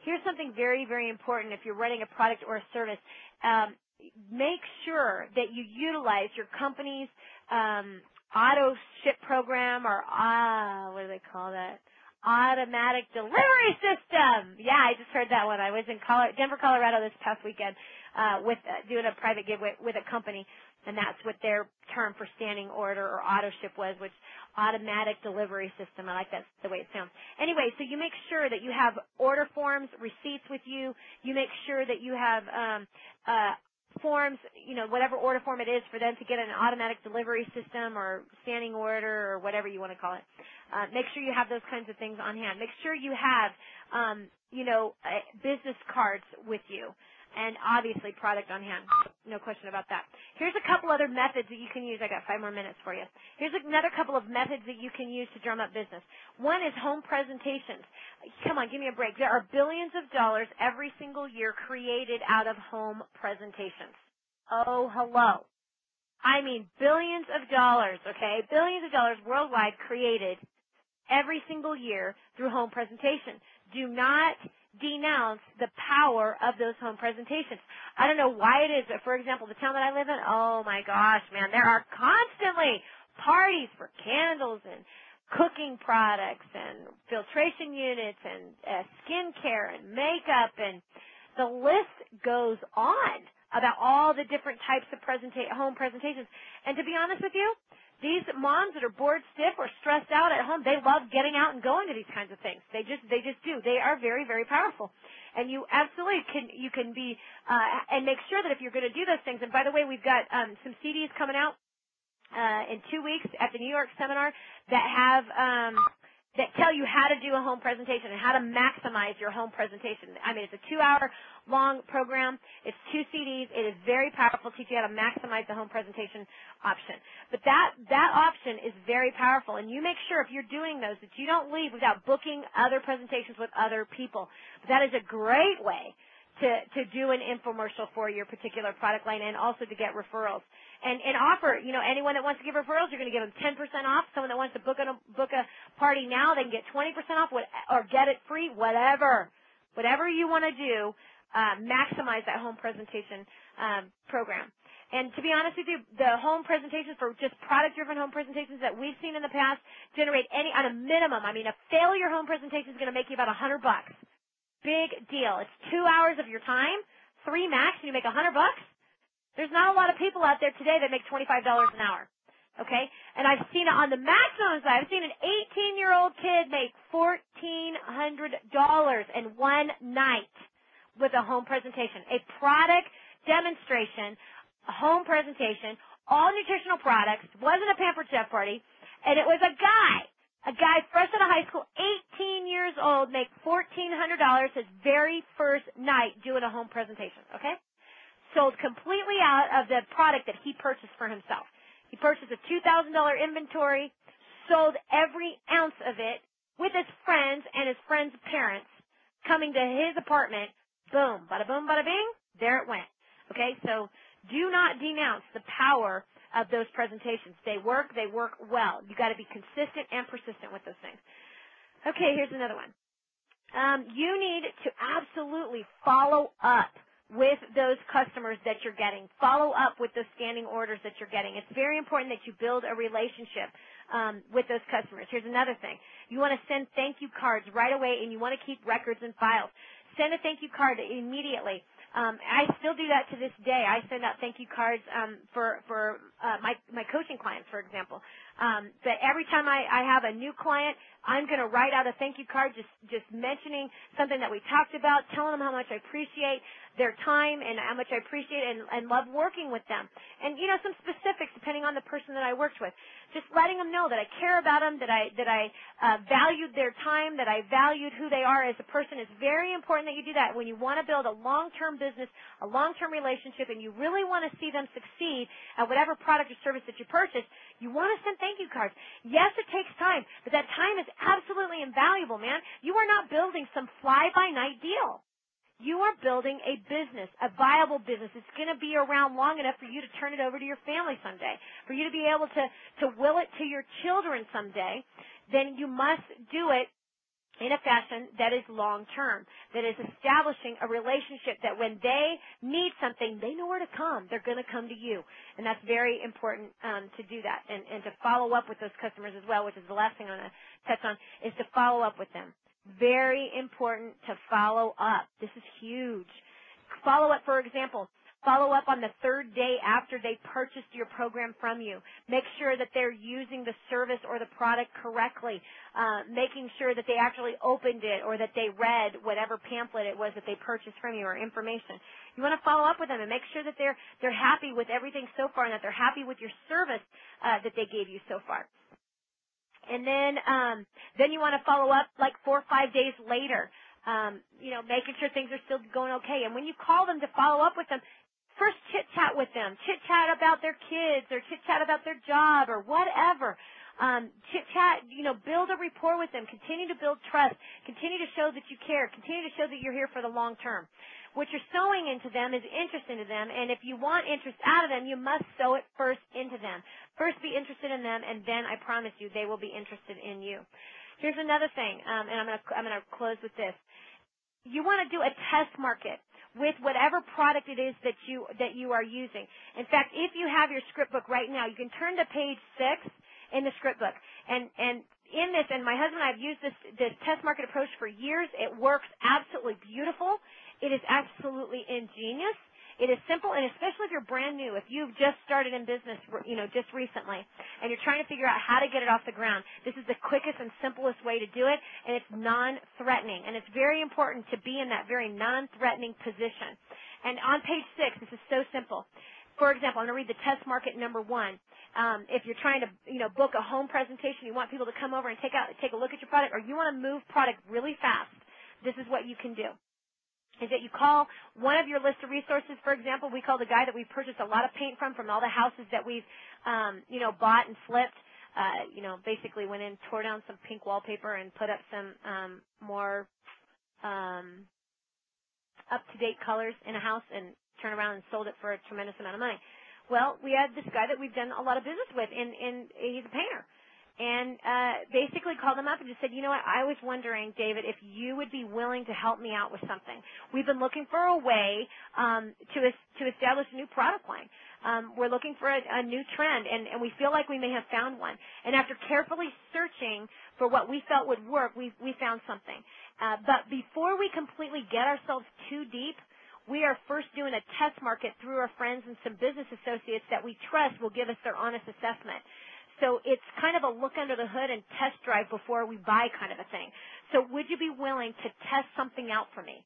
A: here's something very, very important if you're running a product or a service. Um, make sure that you utilize your company's um, auto ship program or, uh, what do they call that? Automatic delivery system. Yeah, I just heard that one. I was in Colorado, Denver, Colorado this past weekend uh, with uh, doing a private gig with, with a company, and that's what their term for standing order or auto ship was, which automatic delivery system. I like that the way it sounds. Anyway, so you make sure that you have order forms, receipts with you. You make sure that you have um, uh, forms, you know, whatever order form it is for them to get an automatic delivery system or standing order or whatever you want to call it. Uh, make sure you have those kinds of things on hand. Make sure you have, um, you know, uh, business cards with you, and obviously product on hand. No question about that. Here's a couple other methods that you can use. I got five more minutes for you. Here's another couple of methods that you can use to drum up business. One is home presentations. Come on, give me a break. There are billions of dollars every single year created out of home presentations. Oh, hello. I mean billions of dollars, okay? Billions of dollars worldwide created every single year through home presentation. Do not denounce the power of those home presentations. I don't know why it is, but for example, the town that I live in, oh my gosh, man, there are constantly parties for candles and cooking products and filtration units and uh, skincare and makeup, and the list goes on about all the different types of presenta- home presentations. And to be honest with you, these moms that are bored stiff or stressed out at home, they love getting out and going to these kinds of things. They just, they just do. They are very, very powerful. And you absolutely can, you can be, uh, and make sure that if you're going to do those things, and by the way, we've got, um, some C Ds coming out, uh, in two weeks at the New York seminar that have, um, that tell you how to do a home presentation and how to maximize your home presentation. I mean, it's a two-hour long program. It's two C Ds. It is very powerful. Teach you how to maximize the home presentation option. But that that option is very powerful, and you make sure if you're doing those that you don't leave without booking other presentations with other people. But that is a great way to to do an infomercial for your particular product line and also to get referrals. And, and offer, you know, anyone that wants to give referrals, you're going to give them ten percent off. Someone that wants to book a, book a party now, they can get twenty percent off what, or get it free, whatever. Whatever you want to do, uh, maximize that home presentation um, program. And to be honest with you, the home presentations for just product-driven home presentations that we've seen in the past generate any, on a minimum, I mean, a failure home presentation is going to make you about one hundred bucks. Big deal. It's two hours of your time, three max, and you make one hundred bucks. There's not a lot of people out there today that make twenty-five dollars an hour, okay? And I've seen it on the maximum side. I've seen an eighteen-year-old kid make fourteen hundred dollars in one night with a home presentation, a product demonstration, a home presentation, all nutritional products, wasn't a Pampered Chef party, and it was a guy, a guy fresh out of high school, eighteen years old, make fourteen hundred dollars his very first night doing a home presentation, okay? Sold completely out of the product that he purchased for himself. He purchased a two thousand dollars inventory, sold every ounce of it with his friends and his friends' parents coming to his apartment. Boom, bada boom, bada bing, there it went. Okay, so do not denounce the power of those presentations. They work, they work well. You got to be consistent and persistent with those things. Okay, here's another one. Um, you need to absolutely follow up with those customers that you're getting. Follow up with those standing orders that you're getting. It's very important that you build a relationship um, with those customers. Here's another thing. You want to send thank you cards right away, and you want to keep records and files. Send a thank you card immediately. Um, I still do that to this day. I send out thank you cards um, for for uh, my my coaching clients, for example. Um, but every time I, I have a new client, I'm going to write out a thank you card, just just mentioning something that we talked about, telling them how much I appreciate their time and how much I appreciate and, and love working with them. And you know, some specifics depending on the person that I worked with. Just letting them know that I care about them, that I that I uh, valued their time, that I valued who they are as a person. It's very important that you do that when you want to build a long-term business, a long-term relationship, and you really want to see them succeed at whatever product or service that you purchase. You want to send thank you cards. Yes, it takes time, but that time is absolutely invaluable, man. You are not building some fly-by-night deal. You are building a business, a viable business. It's going to be around long enough for you to turn it over to your family someday, for you to be able to, to will it to your children someday. Then you must do it in a fashion that is long-term, that is establishing a relationship that when they need something, they know where to come. They're going to come to you. And that's very important um, to do that and, and to follow up with those customers as well, which is the last thing I want to touch on, is to follow up with them. Very important to follow up. This is huge. Follow up, for example, follow up on the third day after they purchased your program from you. Make sure that they're using the service or the product correctly, uh, making sure that they actually opened it or that they read whatever pamphlet it was that they purchased from you or information. You want to follow up with them and make sure that they're they're happy with everything so far and that they're happy with your service uh, that they gave you so far. And then um, then you want to follow up like four or five days later, um, you know, making sure things are still going okay. And when you call them to follow up with them, first chit-chat with them. Chit-chat about their kids or chit-chat about their job or whatever. Um, chit-chat, you know, build a rapport with them. Continue to build trust. Continue to show that you care. Continue to show that you're here for the long term. What you're sowing into them is interest into them, and if you want interest out of them, you must sow it first into them. First be interested in them, and then I promise you they will be interested in you. Here's another thing, um, and I'm going to I'm going to close with this. You want to do a test market with whatever product it is that you that you are using. In fact, if you have your script book right now, you can turn to page six in the script book. And and in this, and my husband and I have used this this test market approach for years. It works absolutely beautiful. It is absolutely ingenious. It is simple, and especially if you're brand new, if you've just started in business, you know, just recently, and you're trying to figure out how to get it off the ground, this is the quickest and simplest way to do it, and it's non-threatening. And it's very important to be in that very non-threatening position. And on page six, this is so simple. For example, I'm going to read the test market number one. Um, if you're trying to, you know, book a home presentation, you want people to come over and take out, take a look at your product, or you want to move product really fast, this is what you can do. Is that you call one of your list of resources, for example, we call the guy that we purchased a lot of paint from, from all the houses that we've, um, you know, bought and flipped, uh, you know, basically went in, tore down some pink wallpaper and put up some um, more um, up-to-date colors in a house and turned around and sold it for a tremendous amount of money. Well, we had this guy that we've done a lot of business with, and, and he's a painter. And uh, basically called him up and just said, you know what, I was wondering, David, if you would be willing to help me out with something. We've been looking for a way um, to to establish a new product line. Um, we're looking for a, a new trend, and, and we feel like we may have found one. And after carefully searching for what we felt would work, we we found something. Uh, but before we completely get ourselves too deep, we are first doing a test market through our friends and some business associates that we trust will give us their honest assessment. So it's kind of a look under the hood and test drive before we buy kind of a thing. So would you be willing to test something out for me?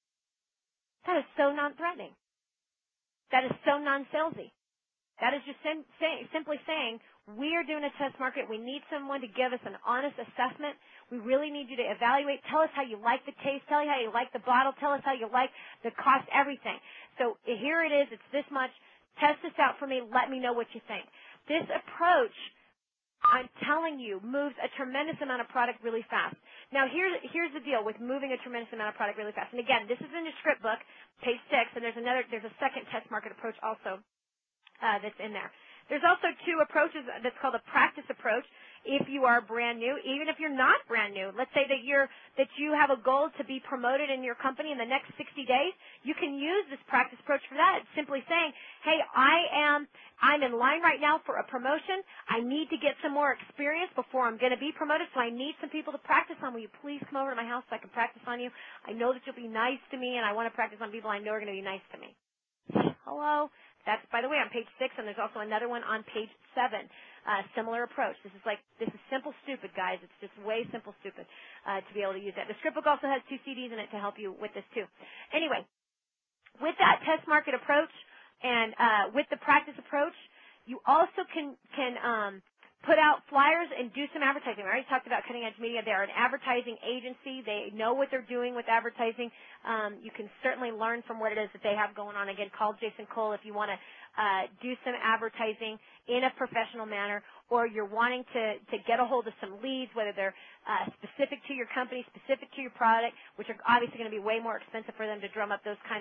A: That is so non-threatening. That is so non-salesy. That is just sim- say, simply saying, we are doing a test market. We need someone to give us an honest assessment. We really need you to evaluate. Tell us how you like the taste. Tell us how you like the bottle. Tell us how you like the cost, everything. So here it is. It's this much. Test this out for me. Let me know what you think. This approach, I'm telling you, moves a tremendous amount of product really fast. Now, here's, here's the deal with moving a tremendous amount of product really fast. And again, this is in your script book, page six, and there's another, there's a second test market approach also uh, that's in there. There's also two approaches that's called a practice approach. If you are brand new, even if you're not brand new, let's say that you're that you have a goal to be promoted in your company in the next sixty days, you can use this practice approach for that. It's simply saying, hey, I am I'm in line right now for a promotion. I need to get some more experience before I'm going to be promoted, so I need some people to practice on. Will you please come over to my house so I can practice on you? I know that you'll be nice to me, and I want to practice on people I know are going to be nice to me. Hello. That's, by the way, on page six, and there's also another one on page seven. Uh, similar approach. This is like, this is simple stupid, guys. It's just way simple stupid uh, to be able to use that. The script book also has two C Ds in it to help you with this, too. Anyway, with that test market approach and uh, with the practice approach, you also can, can um, put out flyers and do some advertising. I already talked about Cutting Edge Media. They're an advertising agency. They know what they're doing with advertising. Um, you can certainly learn from what it is that they have going on. Again, call Jason Cole if you want to uh, do some advertising in a professional manner, or you're wanting to, to get a hold of some leads, whether they're uh, specific to your company, specific to your product, which are obviously going to be way more expensive for them to drum up those kind of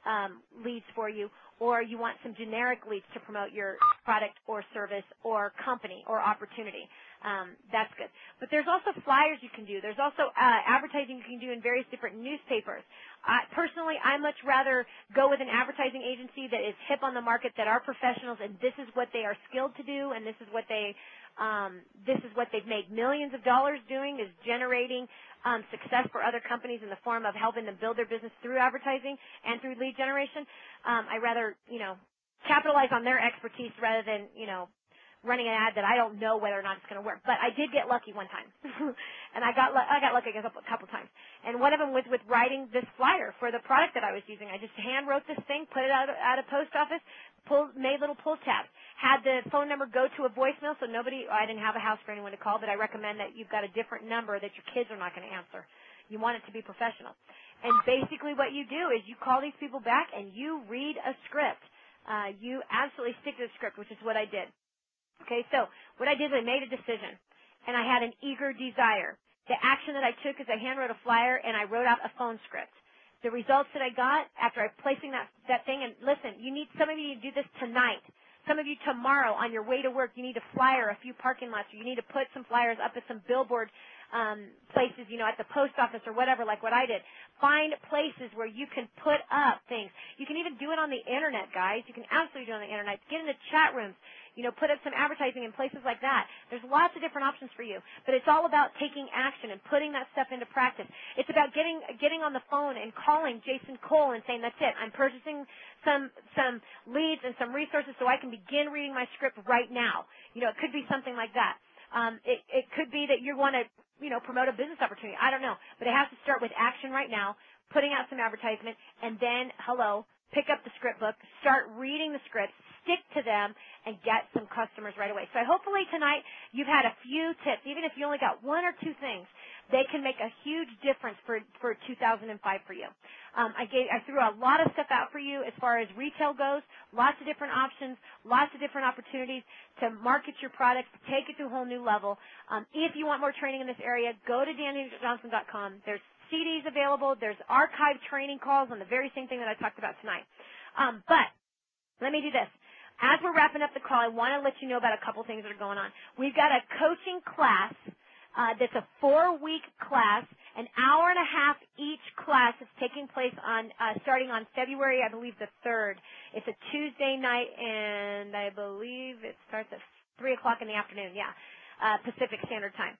A: um, leads for you, or you want some generic leads to promote your product or service or company or opportunity. Um, that's good. But there's also flyers you can do. There's also uh, advertising you can do in various different newspapers. Uh, personally, I much rather go with an advertising agency that is hip on the market, that are professionals, and this is what they are skilled to do, and this is what they um, this is what they've made millions of dollars doing, is generating um, success for other companies in the form of helping them build their business through advertising and through lead generation. Um, I rather, you know, capitalize on their expertise rather than, you know, running an ad that I don't know whether or not it's going to work. But I did get lucky one time, and I got I got lucky a couple, couple times. And one of them was with writing this flyer for the product that I was using. I just hand wrote this thing, put it out at a post office, pull, made little pull tabs, had the phone number go to a voicemail so nobody. I didn't have a house for anyone to call, but I recommend that you've got a different number that your kids are not going to answer. You want it to be professional. And basically what you do is you call these people back and you read a script. Uh, you absolutely stick to the script, which is what I did. Okay, so what I did is I made a decision, and I had an eager desire. The action that I took is I handwrote a flyer, and I wrote out a phone script. The results that I got after I placing that, that thing, and listen, you need, some of you need to do this tonight. Some of you tomorrow on your way to work, you need to flyer a few parking lots, or you need to put some flyers up at some billboard um, places, you know, at the post office or whatever, like what I did. Find places where you can put up things. You can even do it on the Internet, guys. You can absolutely do it on the Internet. Get in the chat rooms. You know, put up some advertising in places like that. There's lots of different options for you. But it's all about taking action and putting that stuff into practice. It's about getting getting on the phone and calling Jason Cole and saying, that's it. I'm purchasing some some leads and some resources so I can begin reading my script right now. You know, it could be something like that. Um, it, it could be that you want to, you know, promote a business opportunity. I don't know. But it has to start with action right now, putting out some advertisement, and then, hello, pick up the script book, start reading the scripts, stick to them, and get some customers right away. So hopefully tonight you've had a few tips. Even if you only got one or two things, they can make a huge difference for, for two thousand five for you. Um, I gave, I threw a lot of stuff out for you as far as retail goes, lots of different options, lots of different opportunities to market your products, to take it to a whole new level. Um, if you want more training in this area, go to danny johnson dot com. There's C Ds available. There's archived training calls on the very same thing that I talked about tonight. Um, but let me do this. As we're wrapping up the call, I want to let you know about a couple things that are going on. We've got a coaching class uh, that's a four-week class, an hour and a half each class. That's taking place on uh, starting on February, I believe, the third. It's a Tuesday night, and I believe it starts at three o'clock in the afternoon, yeah, uh, Pacific Standard Time.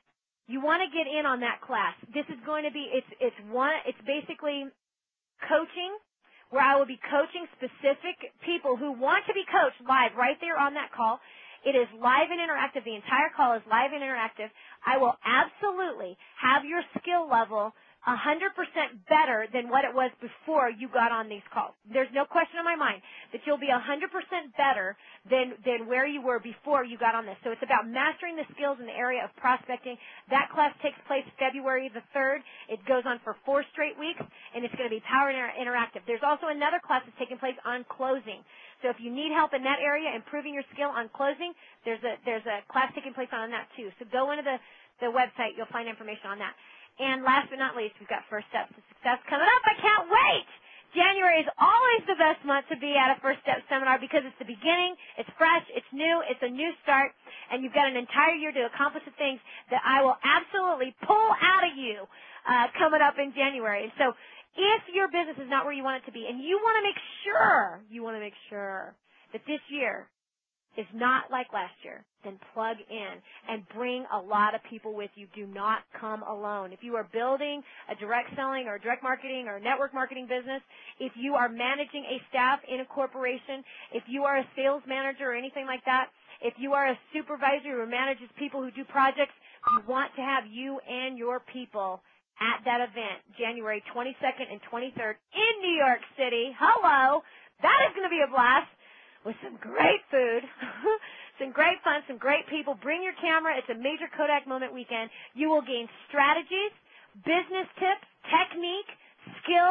A: You want to get in on that class. This is going to be, it's, it's one, it's basically coaching, where I will be coaching specific people who want to be coached live right there on that call. It is live and interactive. The entire call is live and interactive. I will absolutely have your skill level one hundred percent better than what it was before you got on these calls. There's no question in my mind that you'll be one hundred percent better than, than where you were before you got on this. So it's about mastering the skills in the area of prospecting. That class takes place February the third. It goes on for four straight weeks, and it's going to be Power Inter- Interactive. There's also another class that's taking place on closing. So if you need help in that area, improving your skill on closing, there's a, there's a class taking place on that too. So go into the, the website. You'll find information on that. And last but not least, we've got First Steps to Success coming up. I can't wait! January is always the best month to be at a First Step seminar because it's the beginning, it's fresh, it's new, it's a new start, and you've got an entire year to accomplish the things that I will absolutely pull out of you uh, coming up in January. And so if your business is not where you want it to be, and you want to make sure, you want to make sure that this year is not like last year, then plug in and bring a lot of people with you. Do not come alone. If you are building a direct selling or direct marketing or network marketing business, if you are managing a staff in a corporation, if you are a sales manager or anything like that, if you are a supervisor who manages people who do projects, you want to have you and your people at that event, January twenty-second and twenty-third in New York City. Hello. That is going to be a blast. With some great food, some great fun, some great people. Bring your camera. It's a major Kodak Moment weekend. You will gain strategies, business tips, technique, skill.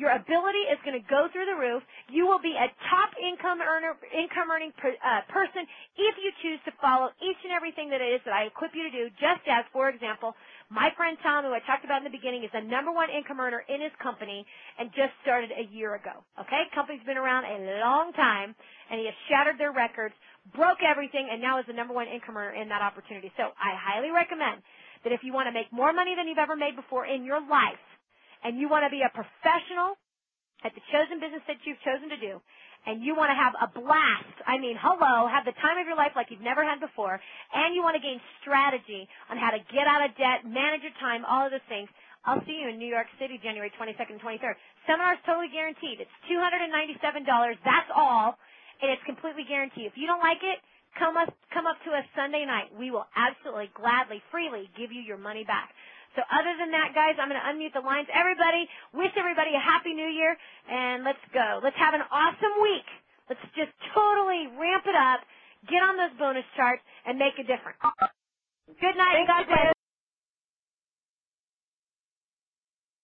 A: Your ability is going to go through the roof. You will be a top income earner, income earning per, uh, person if you choose to follow each and everything that it is that I equip you to do, just as, for example, my friend Tom, who I talked about in the beginning, is the number one income earner in his company and just started a year ago. Okay? Company's been around a long time, and he has shattered their records, broke everything, and now is the number one income earner in that opportunity. So I highly recommend that if you want to make more money than you've ever made before in your life, and you want to be a professional at the chosen business that you've chosen to do, and you want to have a blast, I mean, hello, have the time of your life like you've never had before, and you want to gain strategy on how to get out of debt, manage your time, all of those things, I'll see you in New York City, January twenty-second and twenty-third. Seminar is totally guaranteed. It's two hundred ninety-seven dollars. That's all, and it's completely guaranteed. If you don't like it, come up, come up to us Sunday night. We will absolutely, gladly, freely give you your money back. So other than that, guys, I'm going to unmute the lines. Everybody, wish everybody a Happy New Year, and let's go. Let's have an awesome week. Let's just totally ramp it up, get on those bonus charts, and make a difference. Good night, and God bless.